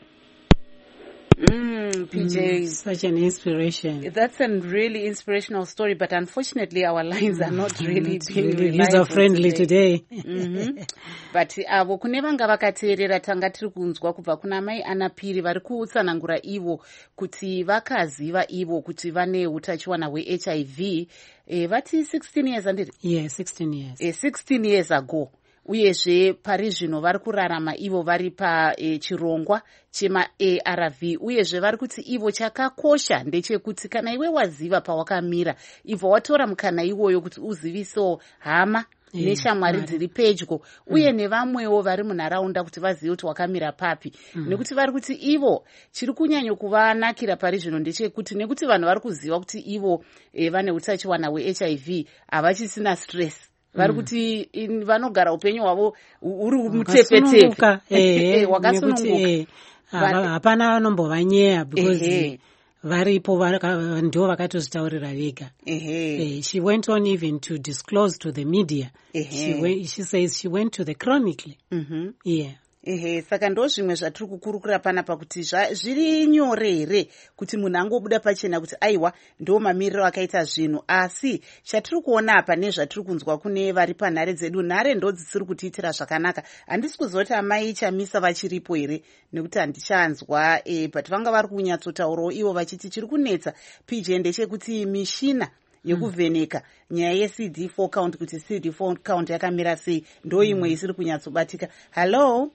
Mm, P J, mm, such an inspiration. That's a really inspirational story, but unfortunately our lines are not really mm, being really user friendly today. today. mm-hmm. But avo kune vanga vakateerera tanga tiri kunzwa kubva kuna mai Ana Piri vari kutsanangura ivo kuti vakaziva ivo kuti vane utachiwana hwe-H I V eh, vati sixteen years andiri? Yeah, sixteen years. Eh, sixteen years ago. Uyezve pari zvino vari kurarama ivo vari pachirongwa chema-A R V. Uyezve vari kuti ivo chakakosha ndechekuti kana iwe waziva pawakamira, ibva watora mukana iwoyo kuti uzivisewo hama Yeah, neshamwari right. dziri pedyo uye mm. nevamwewo vari munharaunda kuti vazive kuti wakamira papi. mm. Nekuti vari kuti ivo chiri kunyanyo kuvanakira pari zvino ndechekuti nekuti vanhu vari kuziva kuti ivo eh, vane utachiwana hwe-H I V havachisina stress. Vari kuti vanogara upenyu hwavo uri mutepfetepfe wakasununguka. Hapana vanombovanyeya because varipo ndo vakatozvitaurira vega. She went on even to disclose to the media. She, went, she says she went to the Chronicle. Mm-hmm. Yeah. Ehe, saka ndo zvimwe zvatiri kukurukura panapa kuti zviri nyore here kuti munhu angobuda pachena kuti aiwa ndo mamiriro akaita zvinhu, asi chatiri kuona apa nezvatiri kunzwa kune vari panhare dzedu, nhare ndo dzisiri kutiitira zvakanaka. Handisi kuzoti amai chamisa vachiripo here nekuti handichanzwa e, but vanga vari kunyatsotaurawo ivo vachiti chiri kunetsa P J ndechekuti mishina yekuvheneka nyaya ye-C D four count kuti C D four count yakamira sei ndo imwe isiri kunyatsobatika. Hello?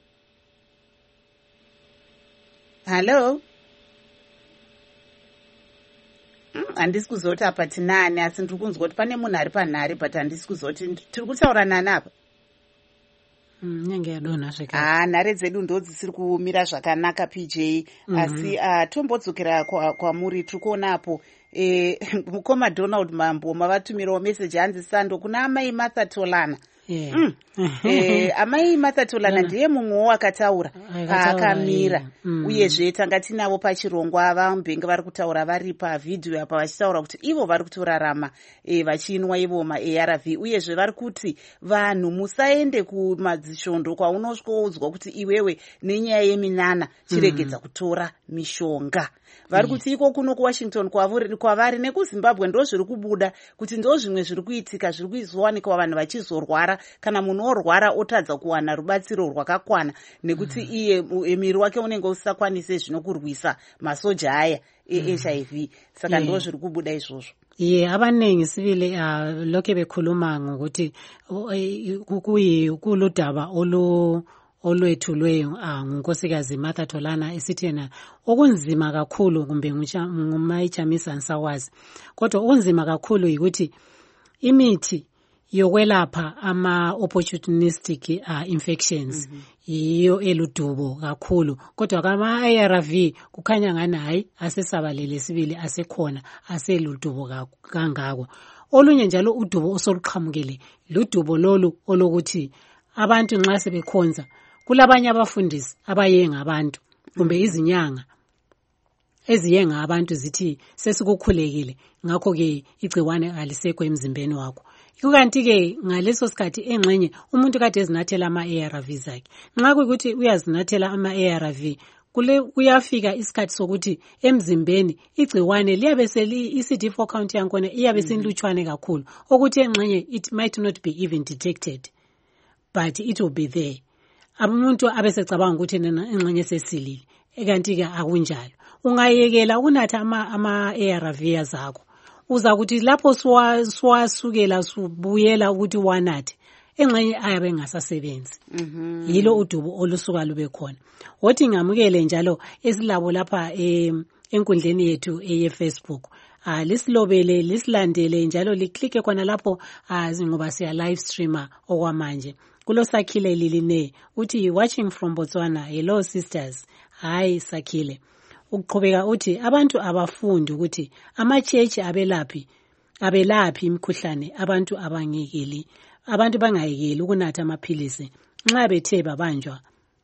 Hello? Handisi kuzoti apa tinani, asi ndiri kunzwa kuti pane munhu ari panhare, but handisi kuzoti tiri kutaura nani apa. Nyange yadonha zvekare. Ah, nhare dzedu ndo dzisiri kumira zvakanaka P J. Mm-hmm. Asi uh, tombodzokera kwamuri tiri kuonapo eh, mukoma Donald Mambo mavatumirawo meseji hanzi Sando kuna amai Martha Tolana. Yeah. Mm. eh, amai Martha Tolana ndiye mumwewo akataura akamira. Mm. Uyezve tanga tinavo pachirongwa vaMubenga vari kutaura vari pavhidhiyo apa vachitaura kuti ivo vari kutorarama eh, vachinwa ivo ma-A R V. Uyezve vari kuti vanhu musaende kumadzisvondo kwaunosvoudzwa kuti iwewe nenyaya yeminana chiregedza mm. kutora mishonga. Vari kuti iko kuno kuWashington kwavari nekuZimbabwe ndo zviri kubuda kuti ndo zvimwe zviri kuitika, zviri kuizowanikwa vanhu vachizorwara kana munhu orwara otadza kuwana rubatsiro rwakakwana nekuti mm. iye miri wake unenge usakwanise zvinokurwisa masoja aya e-H I V. Saka yeah. ndo zviri kubuda izvozvo. Ye abaningi sibile uh, lokho bekhuluma ngokuthi kuyi kuludaba olu olwethulweyo ah ngunkosikazi Martha Tolana esithena okunzima kakhulu kumbe ngumayichamisa nsawazi, kodwa okunzima kakhulu ukuthi imithi yokwelapha ama opportunistic uh, infections mm-hmm. yiyo eludubo kakhulu, kodwa kama A R V kukhanya ngani hayi asesabalele sibili asekhona aseludubo kangako. Olunye njalo udubo osoluqhamukele ludubo lolu olokuthi abantu nxa sebekhonza kulabanye abafundisi abayenga abantu kumbe izinyanga eziyenga abantu zithi sesikukhulekile ngakho ke igciwane alisekho emzimbeni wakho. Kukanti ke ngaleso sikhathi engxenye umuntu kade ezinathela ama-A R V zakhe, nxa kuyikuthi uyazinathela ama-A R V kule kuyafika isikhathi sokuthi emzimbeni igciwane liyabe seli i-C D four count yakhona iyabe sinlutshwane kakhulu ukuthi engxenye it might not be even detected, but it will be there. Umuntu abesecabanga ukuthi nena engxenye sesilile, ekanti ke akunjalo. Ungayekela ukunatha ama ama-A R V zakho uza kuthi lapho swasukela subuyela ukuthi wanathe engxenye ayabe ngasasebenzi. Mhm. Yilo udubo olusuka lube khona. Wothi ngamukele njalo esilabo lapha enkundleni yethu eye-Facebook. Ah lisilobele lisilandele njalo liklike khona lapho ngoba siya live streamer okwamanje. Kulo Sakhile Liline uthi watching from Botswana. Hello sisters. Hi Sakhile. Ukuqhubeka uthi abantu abafundi ukuthi amachechi abelaphi abelaphi imikhuhlane abantu abangekeli abantu bangayekeli ukunatha amaphilisi nxa bethe babanjwa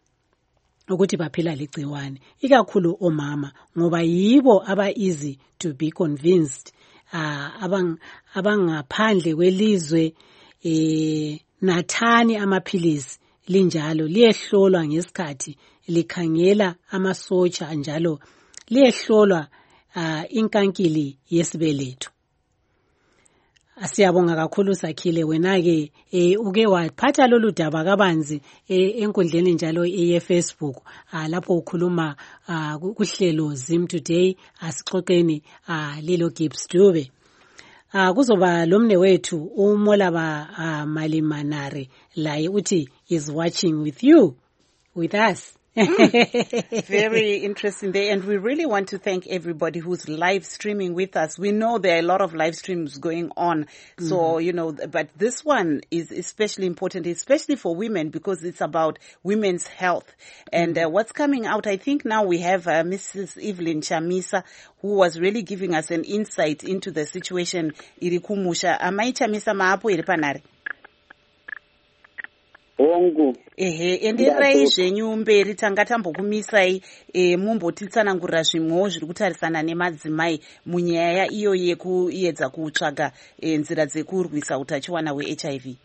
ukuthi baphila ligciwane, ikakhulu omama ngoba yibo aba easy to be convinced. uh, abang abangaphandle kwelizwe eh nathani amaphilisi linjalo liyehlolwa ngesikhathi likhangela amasotsha njalo liyehlolwa uh, inkankili yesibeletho. Siyabonga kakhulu Sakhile, wena-ke eh, uke waphatha lolu daba kabanzi eh, enkundleni njalo ye-Facebook ah, lapho ukhuluma ah, kuhlelo Zim Today asixoxeni ah, Lilo Gibbs Dube. Ah, kuzoba lomne wethu uMolaba ah, Malimanare laye uthi is watching with you, with us. Very interesting day, and we really want to thank everybody who's live streaming with us. We know there are a lot of live streams going on, so mm-hmm. you know, but this one is especially important, especially for women, because it's about women's health. And uh, what's coming out, I think now we have uh, Missus Evelyn Chamisa, who was really giving us an insight into the situation. Irikumusha, amai Chamisa maapo iripanari? Hongu. Ehe, enderai zvenyu mberi tanga tambokumisai e, mumbotitsanangurira zvimwewo zviri kutarisana nemadzimai munyaya iyo yekuedza kutsvaga e, nzira dzekurwisa utachiwana hwe-H I V.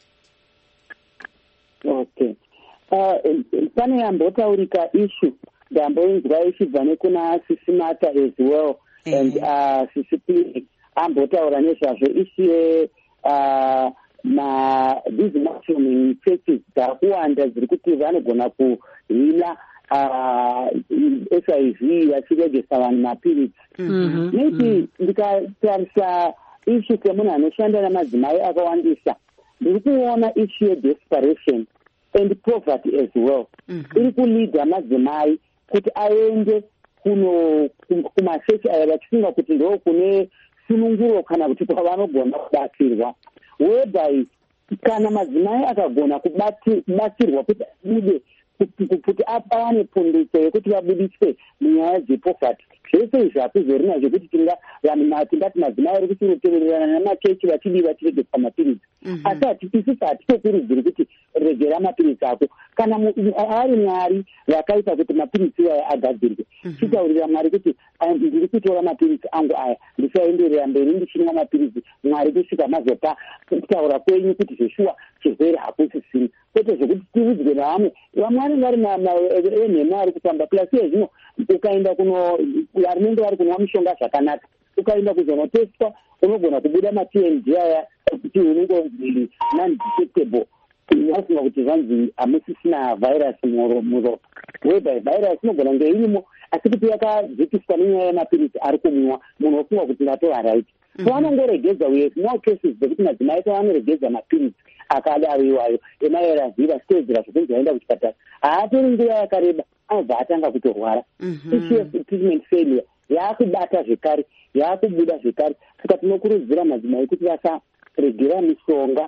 Okay. Uh, pane yambotaurika issue ndamboinzwa ichibva nekuna Sisimata as well. Ehe. And uh, Sisipi ambotaura nezvazvo issue uh, ma these mushrooming cases dzakuwanda dziri kuti vanogona kuhila uh, H I V vachiregesa vanhu mapiritsi. Maybe ndikatarisa issue semunhu anoshanda namadzimai akawandisa, ndiri kuona issue yedesperation and poverty as well. Iri kulidha madzimai kuti aende kuno kumachechi aya vachifunga kuti ndo kune sununguro kana kuti kwavanogona kubatsirwa. Whereby kana madzimai akagona kubatsirwa kuti abude kuti apawane pundutso yekuti vabudiswe munyaya dzepoverty, zvese izvi hakuzori nazvo kuti tingati madzimai ari kuchirotevererana namachechi vachidiva chiregesa mapiritsi. Asi isusu hatitokurudziri kuti regera mapiritsi ako kana ari Mwari vakaita kuti mapiritsi aya agadzirwe. Chitaurira Mwari kuti ndiri kutora mapiritsi angu aya ndisaenderera mberi ndichimwa mapiritsi, Mwari kusvika mazopa kutaura kwenyu kuti zveshuwa chirwere hakusisini. Kwete zvokuti tiudzwe navamwe vamwe vanenge vari enhema ari kutamba plasi yezvino ukaenda kuno varinenge vari kunwa mishonga zvakanaka, ukaenda kuzonotestwa unogona kubuda ma-T M D aya kuti unenge unzi non-detectable, vasinga kuti zvanzi hamusisina virus muropa, whereby virus inogona kunge irimo asi kuti yakadzikiswa nenyaya yemapiritsi ari kumwa, munhu ofunga kuti ndatova right. Vanongoregedza uye small cases dzekuti madzimai pavanoregedza mapiritsi akadaro iwayo emaeraziva sitedzera zvokunzi aenda kuchipatara, haatori nguva yakareba anobva atanga kutorwara. Issue treatment failure yaakubata zvekare, yaakubuda zvekare. Saka tinokurudzira madzimai kuti vasaregera mishonga.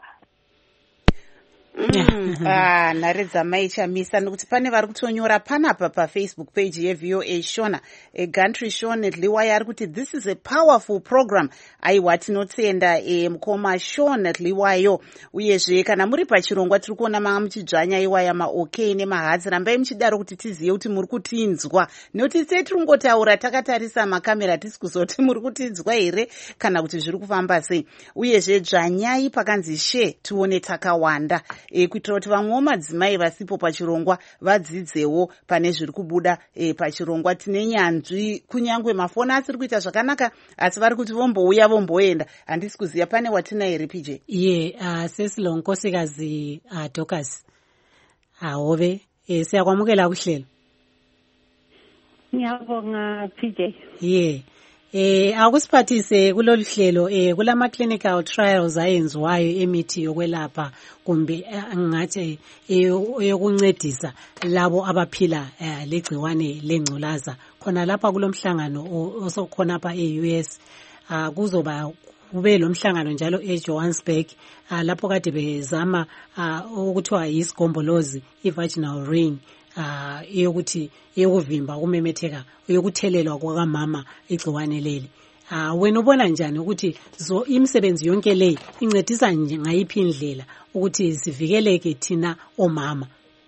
Mm. Ah, nhare dzamai Chamisa, nekuti pane vari kutonyora panapa paFacebook page yeV O A Shona e Gantry Shona Dliwai ari kuti this is a powerful program. Aiwa tinotenda e mukoma Shona Dliwayo. Uyezve kana muri pachirongwa tiri kuona manga muchidzvanya iwaya ma-OK nemahadzi, rambai muchidaro kuti tiziye kuti muri kutinzwa, nekuti sei tiri kungotaura takatarisa makamera tisi kuzoti muri kutinzwa here kana kuti zviri kufamba sei. Uyezve dzvanyai pakanzi she tione takawanda. E, kuitira kuti vamwewo madzimai vasipo pachirongwa vadzidzewo pane zviri kubuda e, pachirongwa. Tine nyanzvi kunyangwe mafoni asiri kuita zvakanaka asi vari kuti vombouya vomboenda. Handisi kuziva pane watina here P J? Ye uh, Sesilo Nkosikazi uh, Dorcas ahove e, siyakwamukela kuhlelo. Ngiyabonga P J. Ye Eh akusiphathise kulolu hlelo eh kulama clinical trials ayenziwayo emithi yokwelapha kumbe ngathi eyokuncedisa labo abaphila legciwane lengculaza khona lapha kulomhlangano osokhona apha e-U S kuzoba kube lo mhlangano njalo eJohannesburg lapho kade bezama ukuthiwa yisigombolozi i-vaginal ring ah eyokuthi eyokuvimba ukumemetheka eyokuthelelwa kwakamama igciwane leli. Ah wena ubona njani ukuthi zo imisebenzi yonke le incedisa nje ngayiphi indlela ukuthi sivikeleke thina omama?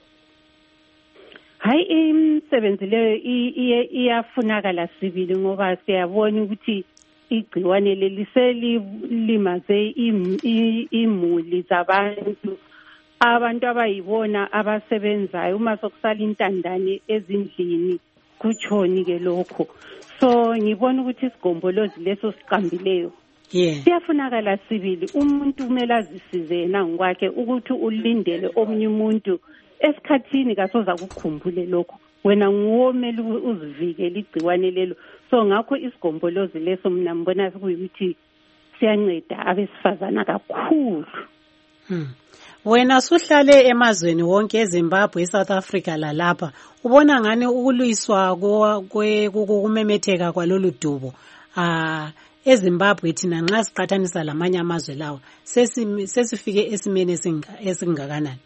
Hayi imisebenzi leyo iyafunakala sibili ngoba siyabona ukuthi igciwane leli selilimaze imuli zabantu abantu abayibona abasebenzayo uma sokusala intandane ezindlini kutshoni ke lokho. So ngibona ukuthi isigombolozi leso siqambileyo yeah siyafunakala sibili. Umuntu kumele azisize yena ngokwakhe ukuthi ulindele omunye umuntu esikhathini kasoza kukhumbule lokho. Wena nguwomela uzivikele igciwane lelo. So ngakho isigombolozi leso mina ngibona kuyikuthi siyanceda abesifazana kakhulu. Hmm. Wena suhlale emazweni wonke eZimbabwe, eSouth Africa lalapha. Ubona ngani ukulwiswa kumemetheka kwalolu dubo? Ah eZimbabwe thina nxa siqhathanisa lamanye amazwe lawa sesifike esimene esingakanani?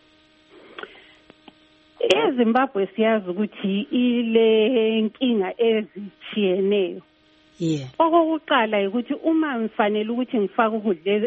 eZimbabwe siyazi ukuthi ile nkinga ezitshiyeneyo. Yeah. Okokuqala ukuthi uma ngifanele ukuthi ngifake ukudla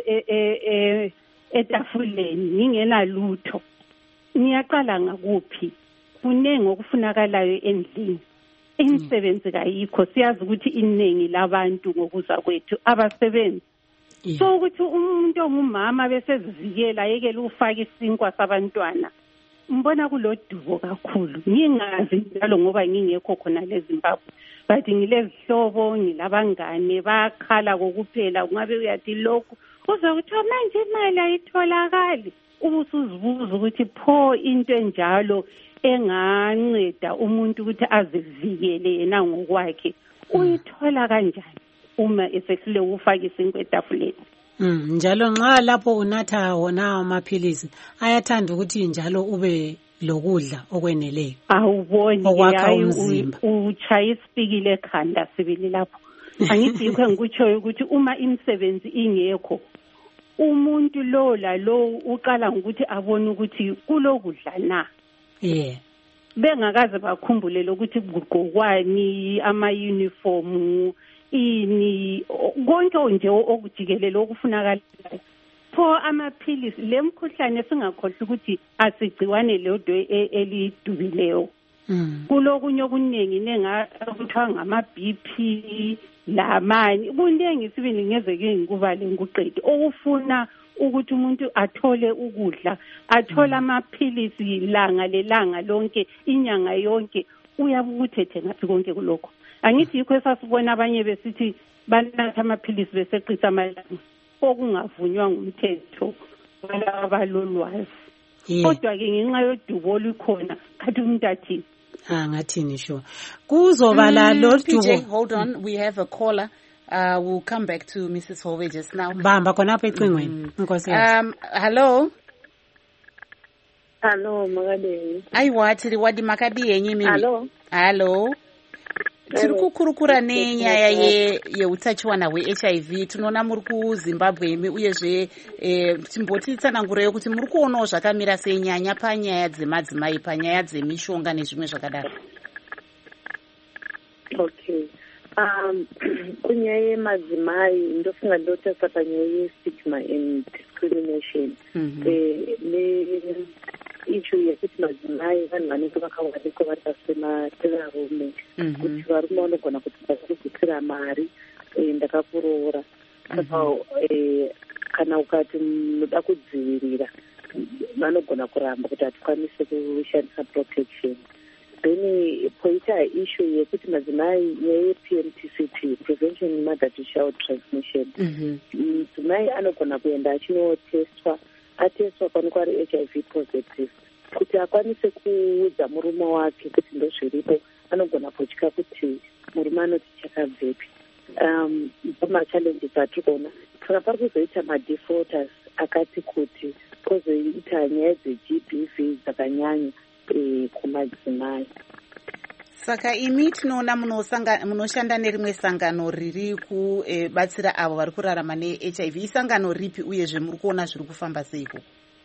e etafuleni ngingena lutho, ngiyaqala ngakuphi? Kunengi okufunakalayo endlini. Imisebenzi kayikho. Siyazi ukuthi iningi labantu ngokuza kwethu abasebenzi. Yeah. So ukuthi umuntu ongumama bese zivikela yekela ufaka isinkwa sabantwana. Mbona kulodubo kakhulu. Ngingazi njalo ngoba ngingekho khona leZimbabwe. But ngilezihlobo, ngilabangane bakhala kokuphela kungabe uyathi lokho uzokuthi manje imali ayitholakali. Ubusuzibuza ukuthi pho into enjalo enganceda umuntu ukuthi azivikele yena ngokwakhe uyithola kanjani uma esehlule ufaka isinkwa etafuleni? Mm, njalo nxa lapho unatha wona amaphilisi ayathanda ukuthi njalo ube lokudla okweneleyo. Awuboni hayi uchaya isipikile ekhanda sibili lapho. Angithi yikho ngikutsho ukuthi uma imisebenzi ingekho umuntu lo la lo uqala ngokuthi abone ukuthi kulokudla na. Yeah. Bengakaze bakhumbule ukuthi kugqokwani ama uniform ini konke nje okujikelele okufunakala. Pho amaphilisi lemkhuhlane singakhohle ukuthi asigciwane lodwa elidubileyo. Mm. Kulokunye okuningi nengakuthwa ngama B P lamanye kuningi sibili ngeze ke ngikubale nguqedi okufuna ukuthi umuntu athole ukudla, athola amaphilisi ilanga lelanga lonke inyanga yonke uyabukuthethe ngathi konke kulokho. Angithi yikho esasibona abanye besithi banatha amaphilisi beseqisa amalanga okungavunywa ngumthetho walabalolwazi. Kodwa ke ngenxa yodubo olukhona kathi umuntu athi ah ngathini sure kuzoba la lo dubo. Hold on, we have a caller. Uh, we'll come back to Missus Hove just now. Bamba khona apha ecingweni. Nkosi Um hello. Hello Makadi. Ayiwathi liwadi Makadi yenye mimi. Hello. Hello. Tiri kukurukura nenyaya ye yeutachiwana hwe-H I V tinoona muri kuZimbabwe imi uyezve eh, timbotitsanangureyo kuti muri kuonawo zvakamira senyanya panyaya dzemadzimai panyaya dzemishonga nezvimwe zvakadaro. Okay. Um, kunyaya yemadzimai ndofunga ndotasa panyaya yestigma and discrimination. Mm-hmm. Eh, ne issue yekuti madzimai vanhu vanenge vakawanikwa vatasematevarume kuti varume vanogona kuti vasikugutsira mari ndakakuroora saka kana ukati munoda kudzivirira vanogona kuramba kuti hatikwanise kushandisa protection. Then poita issue yekuti madzimai ye-P M T C T, prevention mother to child transmission, mudzimai anogona kuenda achinotestwa ateswa kwanenge ari H I V positive kuti akwanise kuudza murume wake kuti ndozviripo anogona kutya kuti murume anoti chakabvepi. Um, pamachallenges atikuona saka pari kuzoita madefaulters akati kuti kozoita nyaya dze-G B V dzakanyanya kumadzimai. Saka imi tinoona munoshanda nerimwe sangano riri kubatsira avo vari kurarama ne-H I V. Isangano ripi uyezve muri kuona zviri kufamba seiko?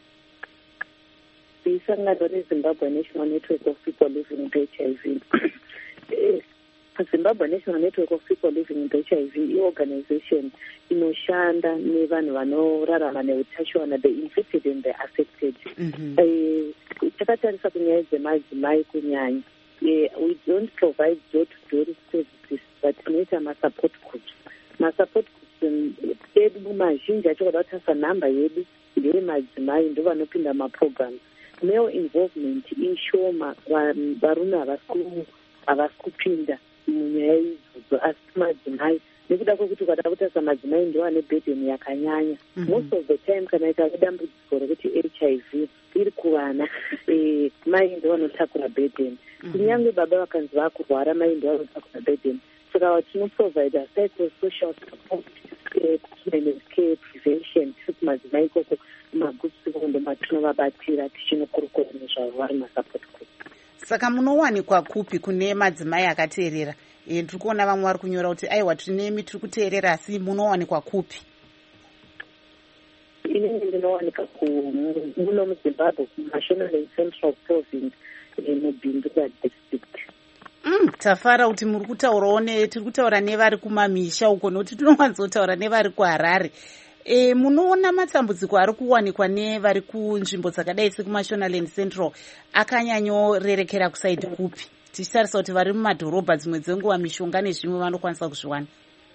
Isangano reZimbabwe National Network of People Living with H I V. Zimbabwe National Network of People Living with H I V i-organization inoshanda nevanhu vanorarama neutachiwana, the infected and the affected. Takatarisa kunyaya dzemadzimai kunyanya. Yeah, we don't provide door-to-door services, but tinoita ma-support groups. Ma-support groups edu mazhinji acho kada kutasa namba yedu ndevemadzimai ndo vanopinda maprograms. Male involvement ishoma, varume havasi kupinda munyaya idzodzo, asi madzimai nekuda kwekuti ukada kutarisa madzimai ndo ane burden yakanyanya. Most of the time kana ikave dambudziko rekuti H I V iri kuvana, mai ndo vanotakura burden. Kunyange baba vakanzi vakurwara, mai ndo vanotakura burden. Saka tinoprovide psychosocial support, care, prevention, kuti madzimai ikoko magutsi ndo matinovabatira tichinokurukura nezvavo vari masupport group. Saka munowanikwa kupi kune madzimai akateerera? E, tiri kuona vamwe vari kunyora kuti aiwa tinemi tiri kuteerera, asi munowanikwa kupi? Inini ndinowanika muno muZimbabwe kuMashonaland Central Province mubhindura district. Mm, tafara kuti muri kutaurawo tiri kutaura nevari kumamisha uko, nokuti tinowanzotaura nevari kuHarare. E, munoona matambudziko ari kuwanikwa nevari kunzvimbo dzakadai sekuMashonaland Central akanyanyorerekera kusaidi kupi, tichitarisa kuti vari mumadhorobha dzimwe dzenguva mishonga nezvimwe vanokwanisa kuzviwana?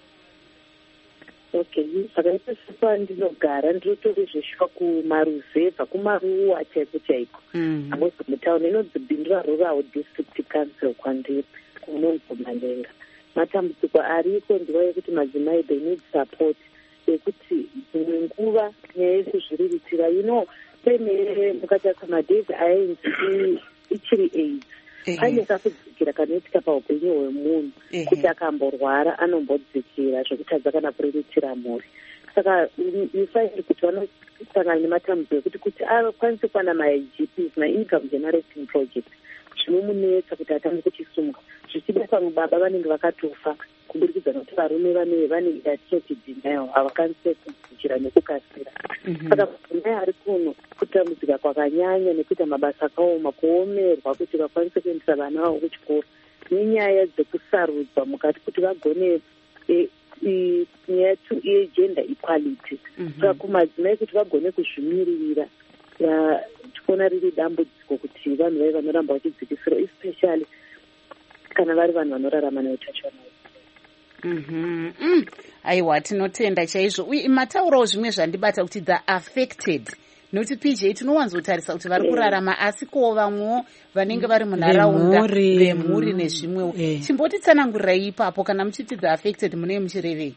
Okay, saka ipesepa ndinogara ndinotori zveshuwa kumaruzevha, kumaruwa chaiko chaiko, hamosi mutauni inonzi Bindura Rural District Council kwandiri kunonzi Malenga. Matambudziko ariko ndiwa yekuti madzimai they need support, yekuti dzimwe nguva nyaya yekuzviriritira, you know, pene mukatarisa madhezi ainzi ichiri AIDS, pane kakudzikira kanoitika paupenyu hwemunhu kuti akamborwara anombodzikira zvekutadza kana kuriritira mhuri. Saka ifairi kuti vanosangana nematambudziko ekuti kuti akwanise kuwana ma-I G Ps, ma-income generating project, zvinomunetsa kuti atange kuchisumuka. Zvichida pamwe baba vanenge vakatofa kuburikidza nokuti varume vane vane yatinoti denial, havakwanise kudzikira nekukasira. Saka madzimai ari kuno kutambudzika kwakanyanya nekuita mabasa akaoma, kuomerwa kuti vakwanise kuendesa vana vavo kuchikoro, nenyaya dzekusarudzwa mukati kuti vagone nyaya yegender equality. Saka kumadzimai kuti vagone kuzvimiririra, tikuona riri dambudziko kuti vanhu vai vanoramba vachidzikisira, especially kana vari vanhu vanorarama neutachiona. Mhm. Mm. Aiwa, tinotenda chaizvo. Uye mataurawo zvimwe zvandibata kuti the affected. Nokuti P J tinowanzotarisa kuti vari kurarama, asi ko vamwewo vanenge vari munharaunda vemhuri nezvimwewo. Chimbotitsanangurirai ipapo kana muchiti the affected munenge muchirevei?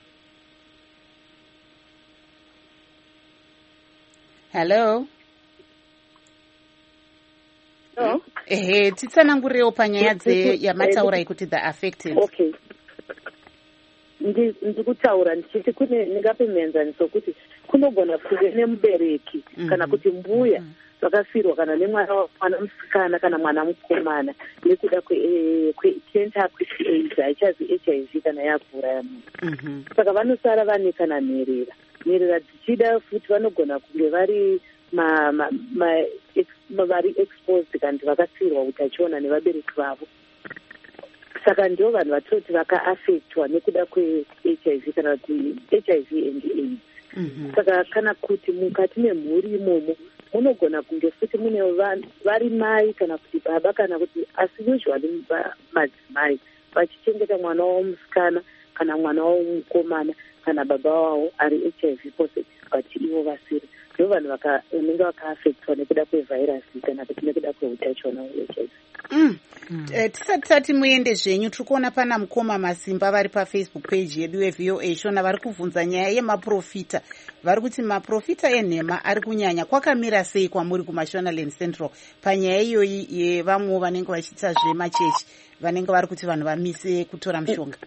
Hello? Hello? Ehe, titsanangurirewo panyaya yamataurai kuti the affected. Okay. Ndikutaura ndichiti kune ndingape muenzaniso kuti kunogona kuve nemubereki kana kuti mbuya vakafirwa kana nemwana mwana musikana kana mwana mukomana nekuda kwetentakwisi AIDS, haichazi H I V kana yakuuraya munhu. Saka vanosara vane kana nherera nherera dzichida futi vanogona kunge vari vari exposed kana vakafirwa utachiona nevabereki vavo. Saka ndio vanhu vatoti vakaafektwa nekuda kwe-H I V kana kuti H I V and AIDS. Saka kana kuti mukati memhuri imomo munogona kunge futi mune vari mai kana kuti baba kana kuti, asi usually madzimai vachichengeta mwana wavo musikana kana mwana wavo mukomana kana baba wavo ari H I V positive but ivo vasiri. Ndio vanhu vanenge vakaafektwa nekuda kwevhairasi kana kuti nekuda kweutachiona hwe-H I V. Mm. Mm. Uh, tisati tati muende zvenyu, tiri kuona pana Mukoma Masimba vari pafacebook page yedu yeV O A shona vari kubvunza nyaya yemaprofita. Vari kuti maprofita enhema ari kunyanya, kwakamira sei kwamuri kuMashonaland Central panyaya iyoyi yevamwewo vanenge vachiita zvemachechi vanenge vari kuti vanhu vamise kutora mishonga?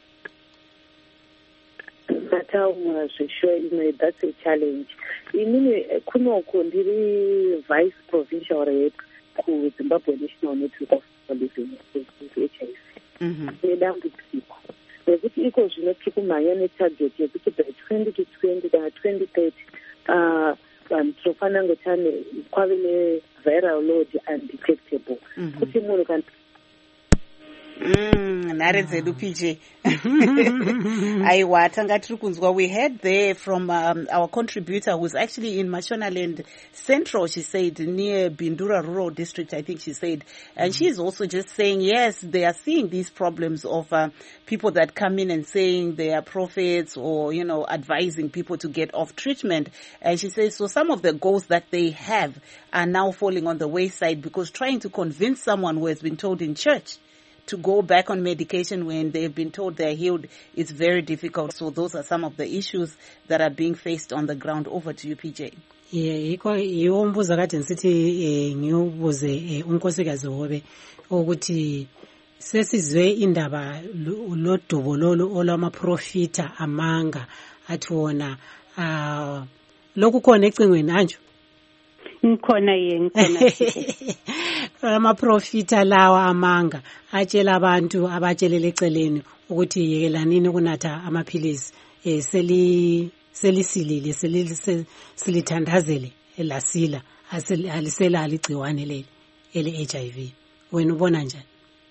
Mataura zveshuwa imwe, that's a challenge. Inini kunoko ndiri vice provincial rep kuZimbabwe National Network of Living with H I V. Nedambudziko nekuti iko zvino tiri kumhanya netarget yekuti by twenty to twenty kana twenty thirty vanhu tinofanira kunge tane kwave neviral load undetectable, kuti munhu kana Mm, nhare dzedu P J. Aiwa, tanga tiri kunzwa. We heard there from um, our contributor who's actually in Mashonaland Central, she said, near Bindura Rural District, I think she said. And mm-hmm. she's also just saying, yes, they are seeing these problems of uh, people that come in and saying they are prophets or, you know, advising people to get off treatment. And she says, so some of the goals that they have are now falling on the wayside because trying to convince someone who has been told in church to go back on medication when they've been told they're healed, it's very difficult. So those are some of the issues that are being faced on the ground. Over to you, P J. Yeah, iko yombuza kade nsithi ngiyobuze unkosikazi Hobe ukuthi sesizwe indaba lodubo lolu olwamaprofita amanga athi wona uh, lokhu khona ecingweni anjo ngikhona ye ngikhona amaprofita lawa amanga atshela abantu abatshelele eceleni ukuthi yekelanini kunatha amaphilisi eh seli selisilile selithandazele elasila alisela aligciwane leli ele H I V. Wena ubona njani?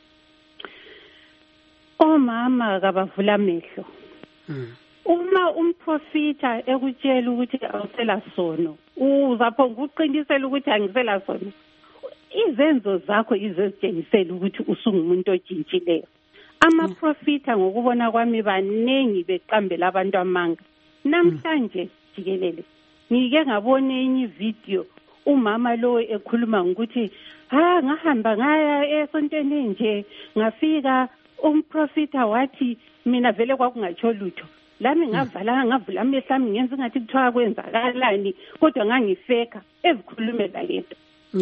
Omama kabavula amehlo. Mm. Uma umprofita ekutshela ukuthi awusela sono, uzapho ukuqinisela ukuthi angisela sono. Izenzo zakho izozitshengisela ukuthi usungumuntu otshintshileyo. Amaprofita ngokubona kwami banengi beqambela abantu amanga. Namhlanje jikelele ngike ngabona enye video umama lo ekhuluma ukuthi ha ngahamba ngaya esontweni nje ngafika umprofita wathi mina vele kwakungatsho lutho lami ngavala ngavula amehlo ami ngenza ngathi kuthiwa kwenzakalani kodwa ngangifeka ezikhulumela lento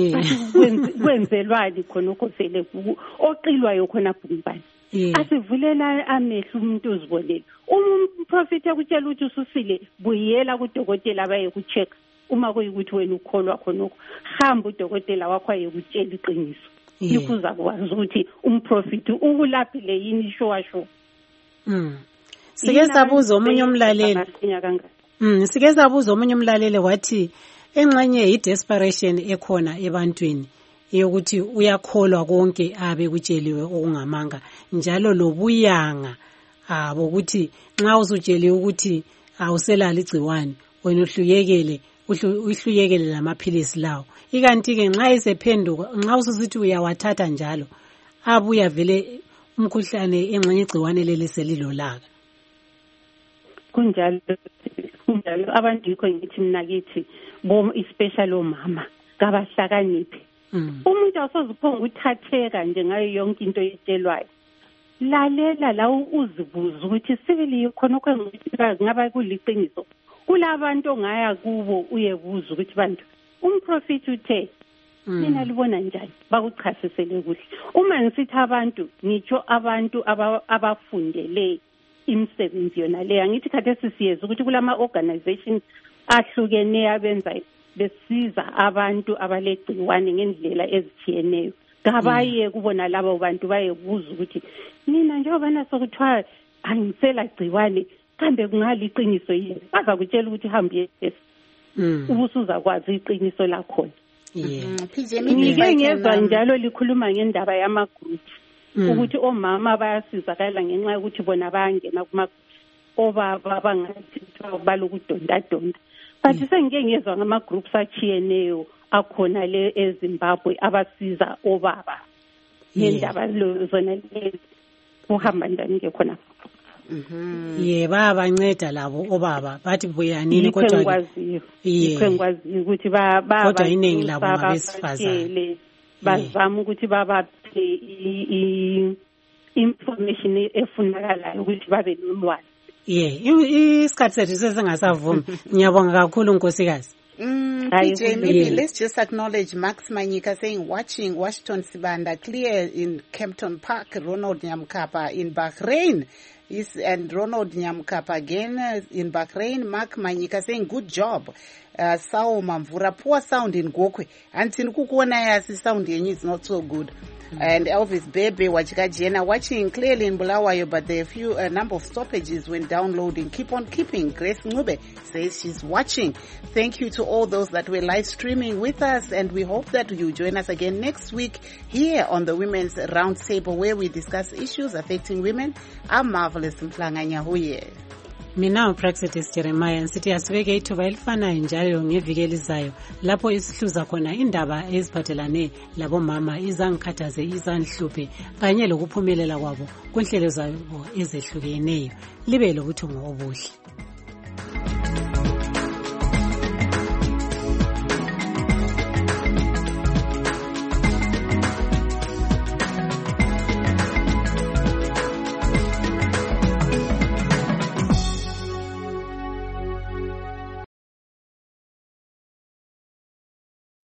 kwenzelwani khona ukuvele oqilwayo khona bhumbani asivulela amehlo umuntu uzibonele umprofita ekutshela ukuthi ususile buyela kudokotela baye kucheck uma kuyikuthi wena ukholwa khonokho hamba udokotela wakho ayekutshela iqiniso ikuza kwazi ukuthi umprofita ukulaphile yini ishowasho. Mm. Sike sabuza omunye umlaleli. Mm, sike sabuza omunye umlaleli wathi enxanye i-desperation ekhona ebantwini yokuthi uyakholwa konke abe kutsheliwe okungamanga njalo lobuyanga abo ukuthi nxa usutsheliwe ukuthi awuselala igciwane wena uhluyekele uhluyekele lamaphilisi lawo ikanti ke nxa isephenduka nxa ususithi uyawathatha njalo abuya vele umkhuhlane enxanye igciwane leli selilolaka kunjalo kunjalo abantu yikho ngithi mina kithi bom especially omama kabahlakaniphi. Mm. Umuntu awusoziphonga ukuthatheka nje ngayo yonke into etshelwayo. Lalela la uzibuza ukuthi sibili khona kwengaba ngaba kuliqiniso. Kulabantu ongaya kubo uyebuza ukuthi bantu umprofita uthe mina libona njani bakuchasisele kuhle. Uma ngisithi abantu ngitsho abantu abafundele imisebenzi yona le angithi khathesi siyeza ukuthi kulama organizations ahlukene abenza besiza abantu abalegciwane ngendlela ezithiyeneyo kabaye kubona labo bantu bayebuza ukuthi mina njengoba naso kuthiwa angisela gciwane kambe kungaliqiniso yini baza kutshela ukuthi hambe yes ubusuza kwazi iqiniso lakhona. Ngike ngezwa njalo likhuluma ngendaba yama group ukuthi omama bayasizakala ngenxa yokuthi bona bayangena kuma obaba bangathi balokudonda donda. But sengike ngezwa ngama groups achiyeneyo akhona le eZimbabwe abasiza obaba ngendaba zona lezi uhamba ndani ke khona. Mhm. Ye baba nceda labo obaba bathi buyanini kodwa ngikwaziyo. Yikho ngikwaziyo ukuthi ba baba kodwa iningi labo ngabesifazane bazama ukuthi baba i information efunakalayo ukuthi babe nolwazi. Yeah, isikhathi sethu sesingasavumi. Ngiyabonga kakhulu nkosikazi. Mm, P J, maybe yeah. Let's just acknowledge Max Manyika saying, watching Washington Sibanda clear in Kempton Park, Ronald Nyamkapa in Bahrain. Is, and Ronald Nyamkapa again uh, in Bahrain. Mark Manyika saying, good job. Uh, Sao Mamvura, poor sound in Gokwe. Until Kukuona yasi sound yenye is not so good. Mm-hmm. And Elvis Bebe Wachikajena watching clearly in Bulawayo, but there are a few a number of stoppages when downloading. Keep on keeping. Grace Ngube says she's watching. Thank you to all those that were live streaming with us, and we hope that you join us again next week here on the Women's Roundtable, where we discuss issues affecting women. I'm Marvelous Mhlanga Nyahuye. Mina uPraxis Jeremiah nsithi asibeke ithuba elifanayo njalo ngeviki elizayo lapho isihluza khona indaba eziphathelane labomama izangikhathaze izanhluphe kanye lokuphumelela kwabo kunhlelo zabo ezehlukeneyo libe lokuthunga obuhle.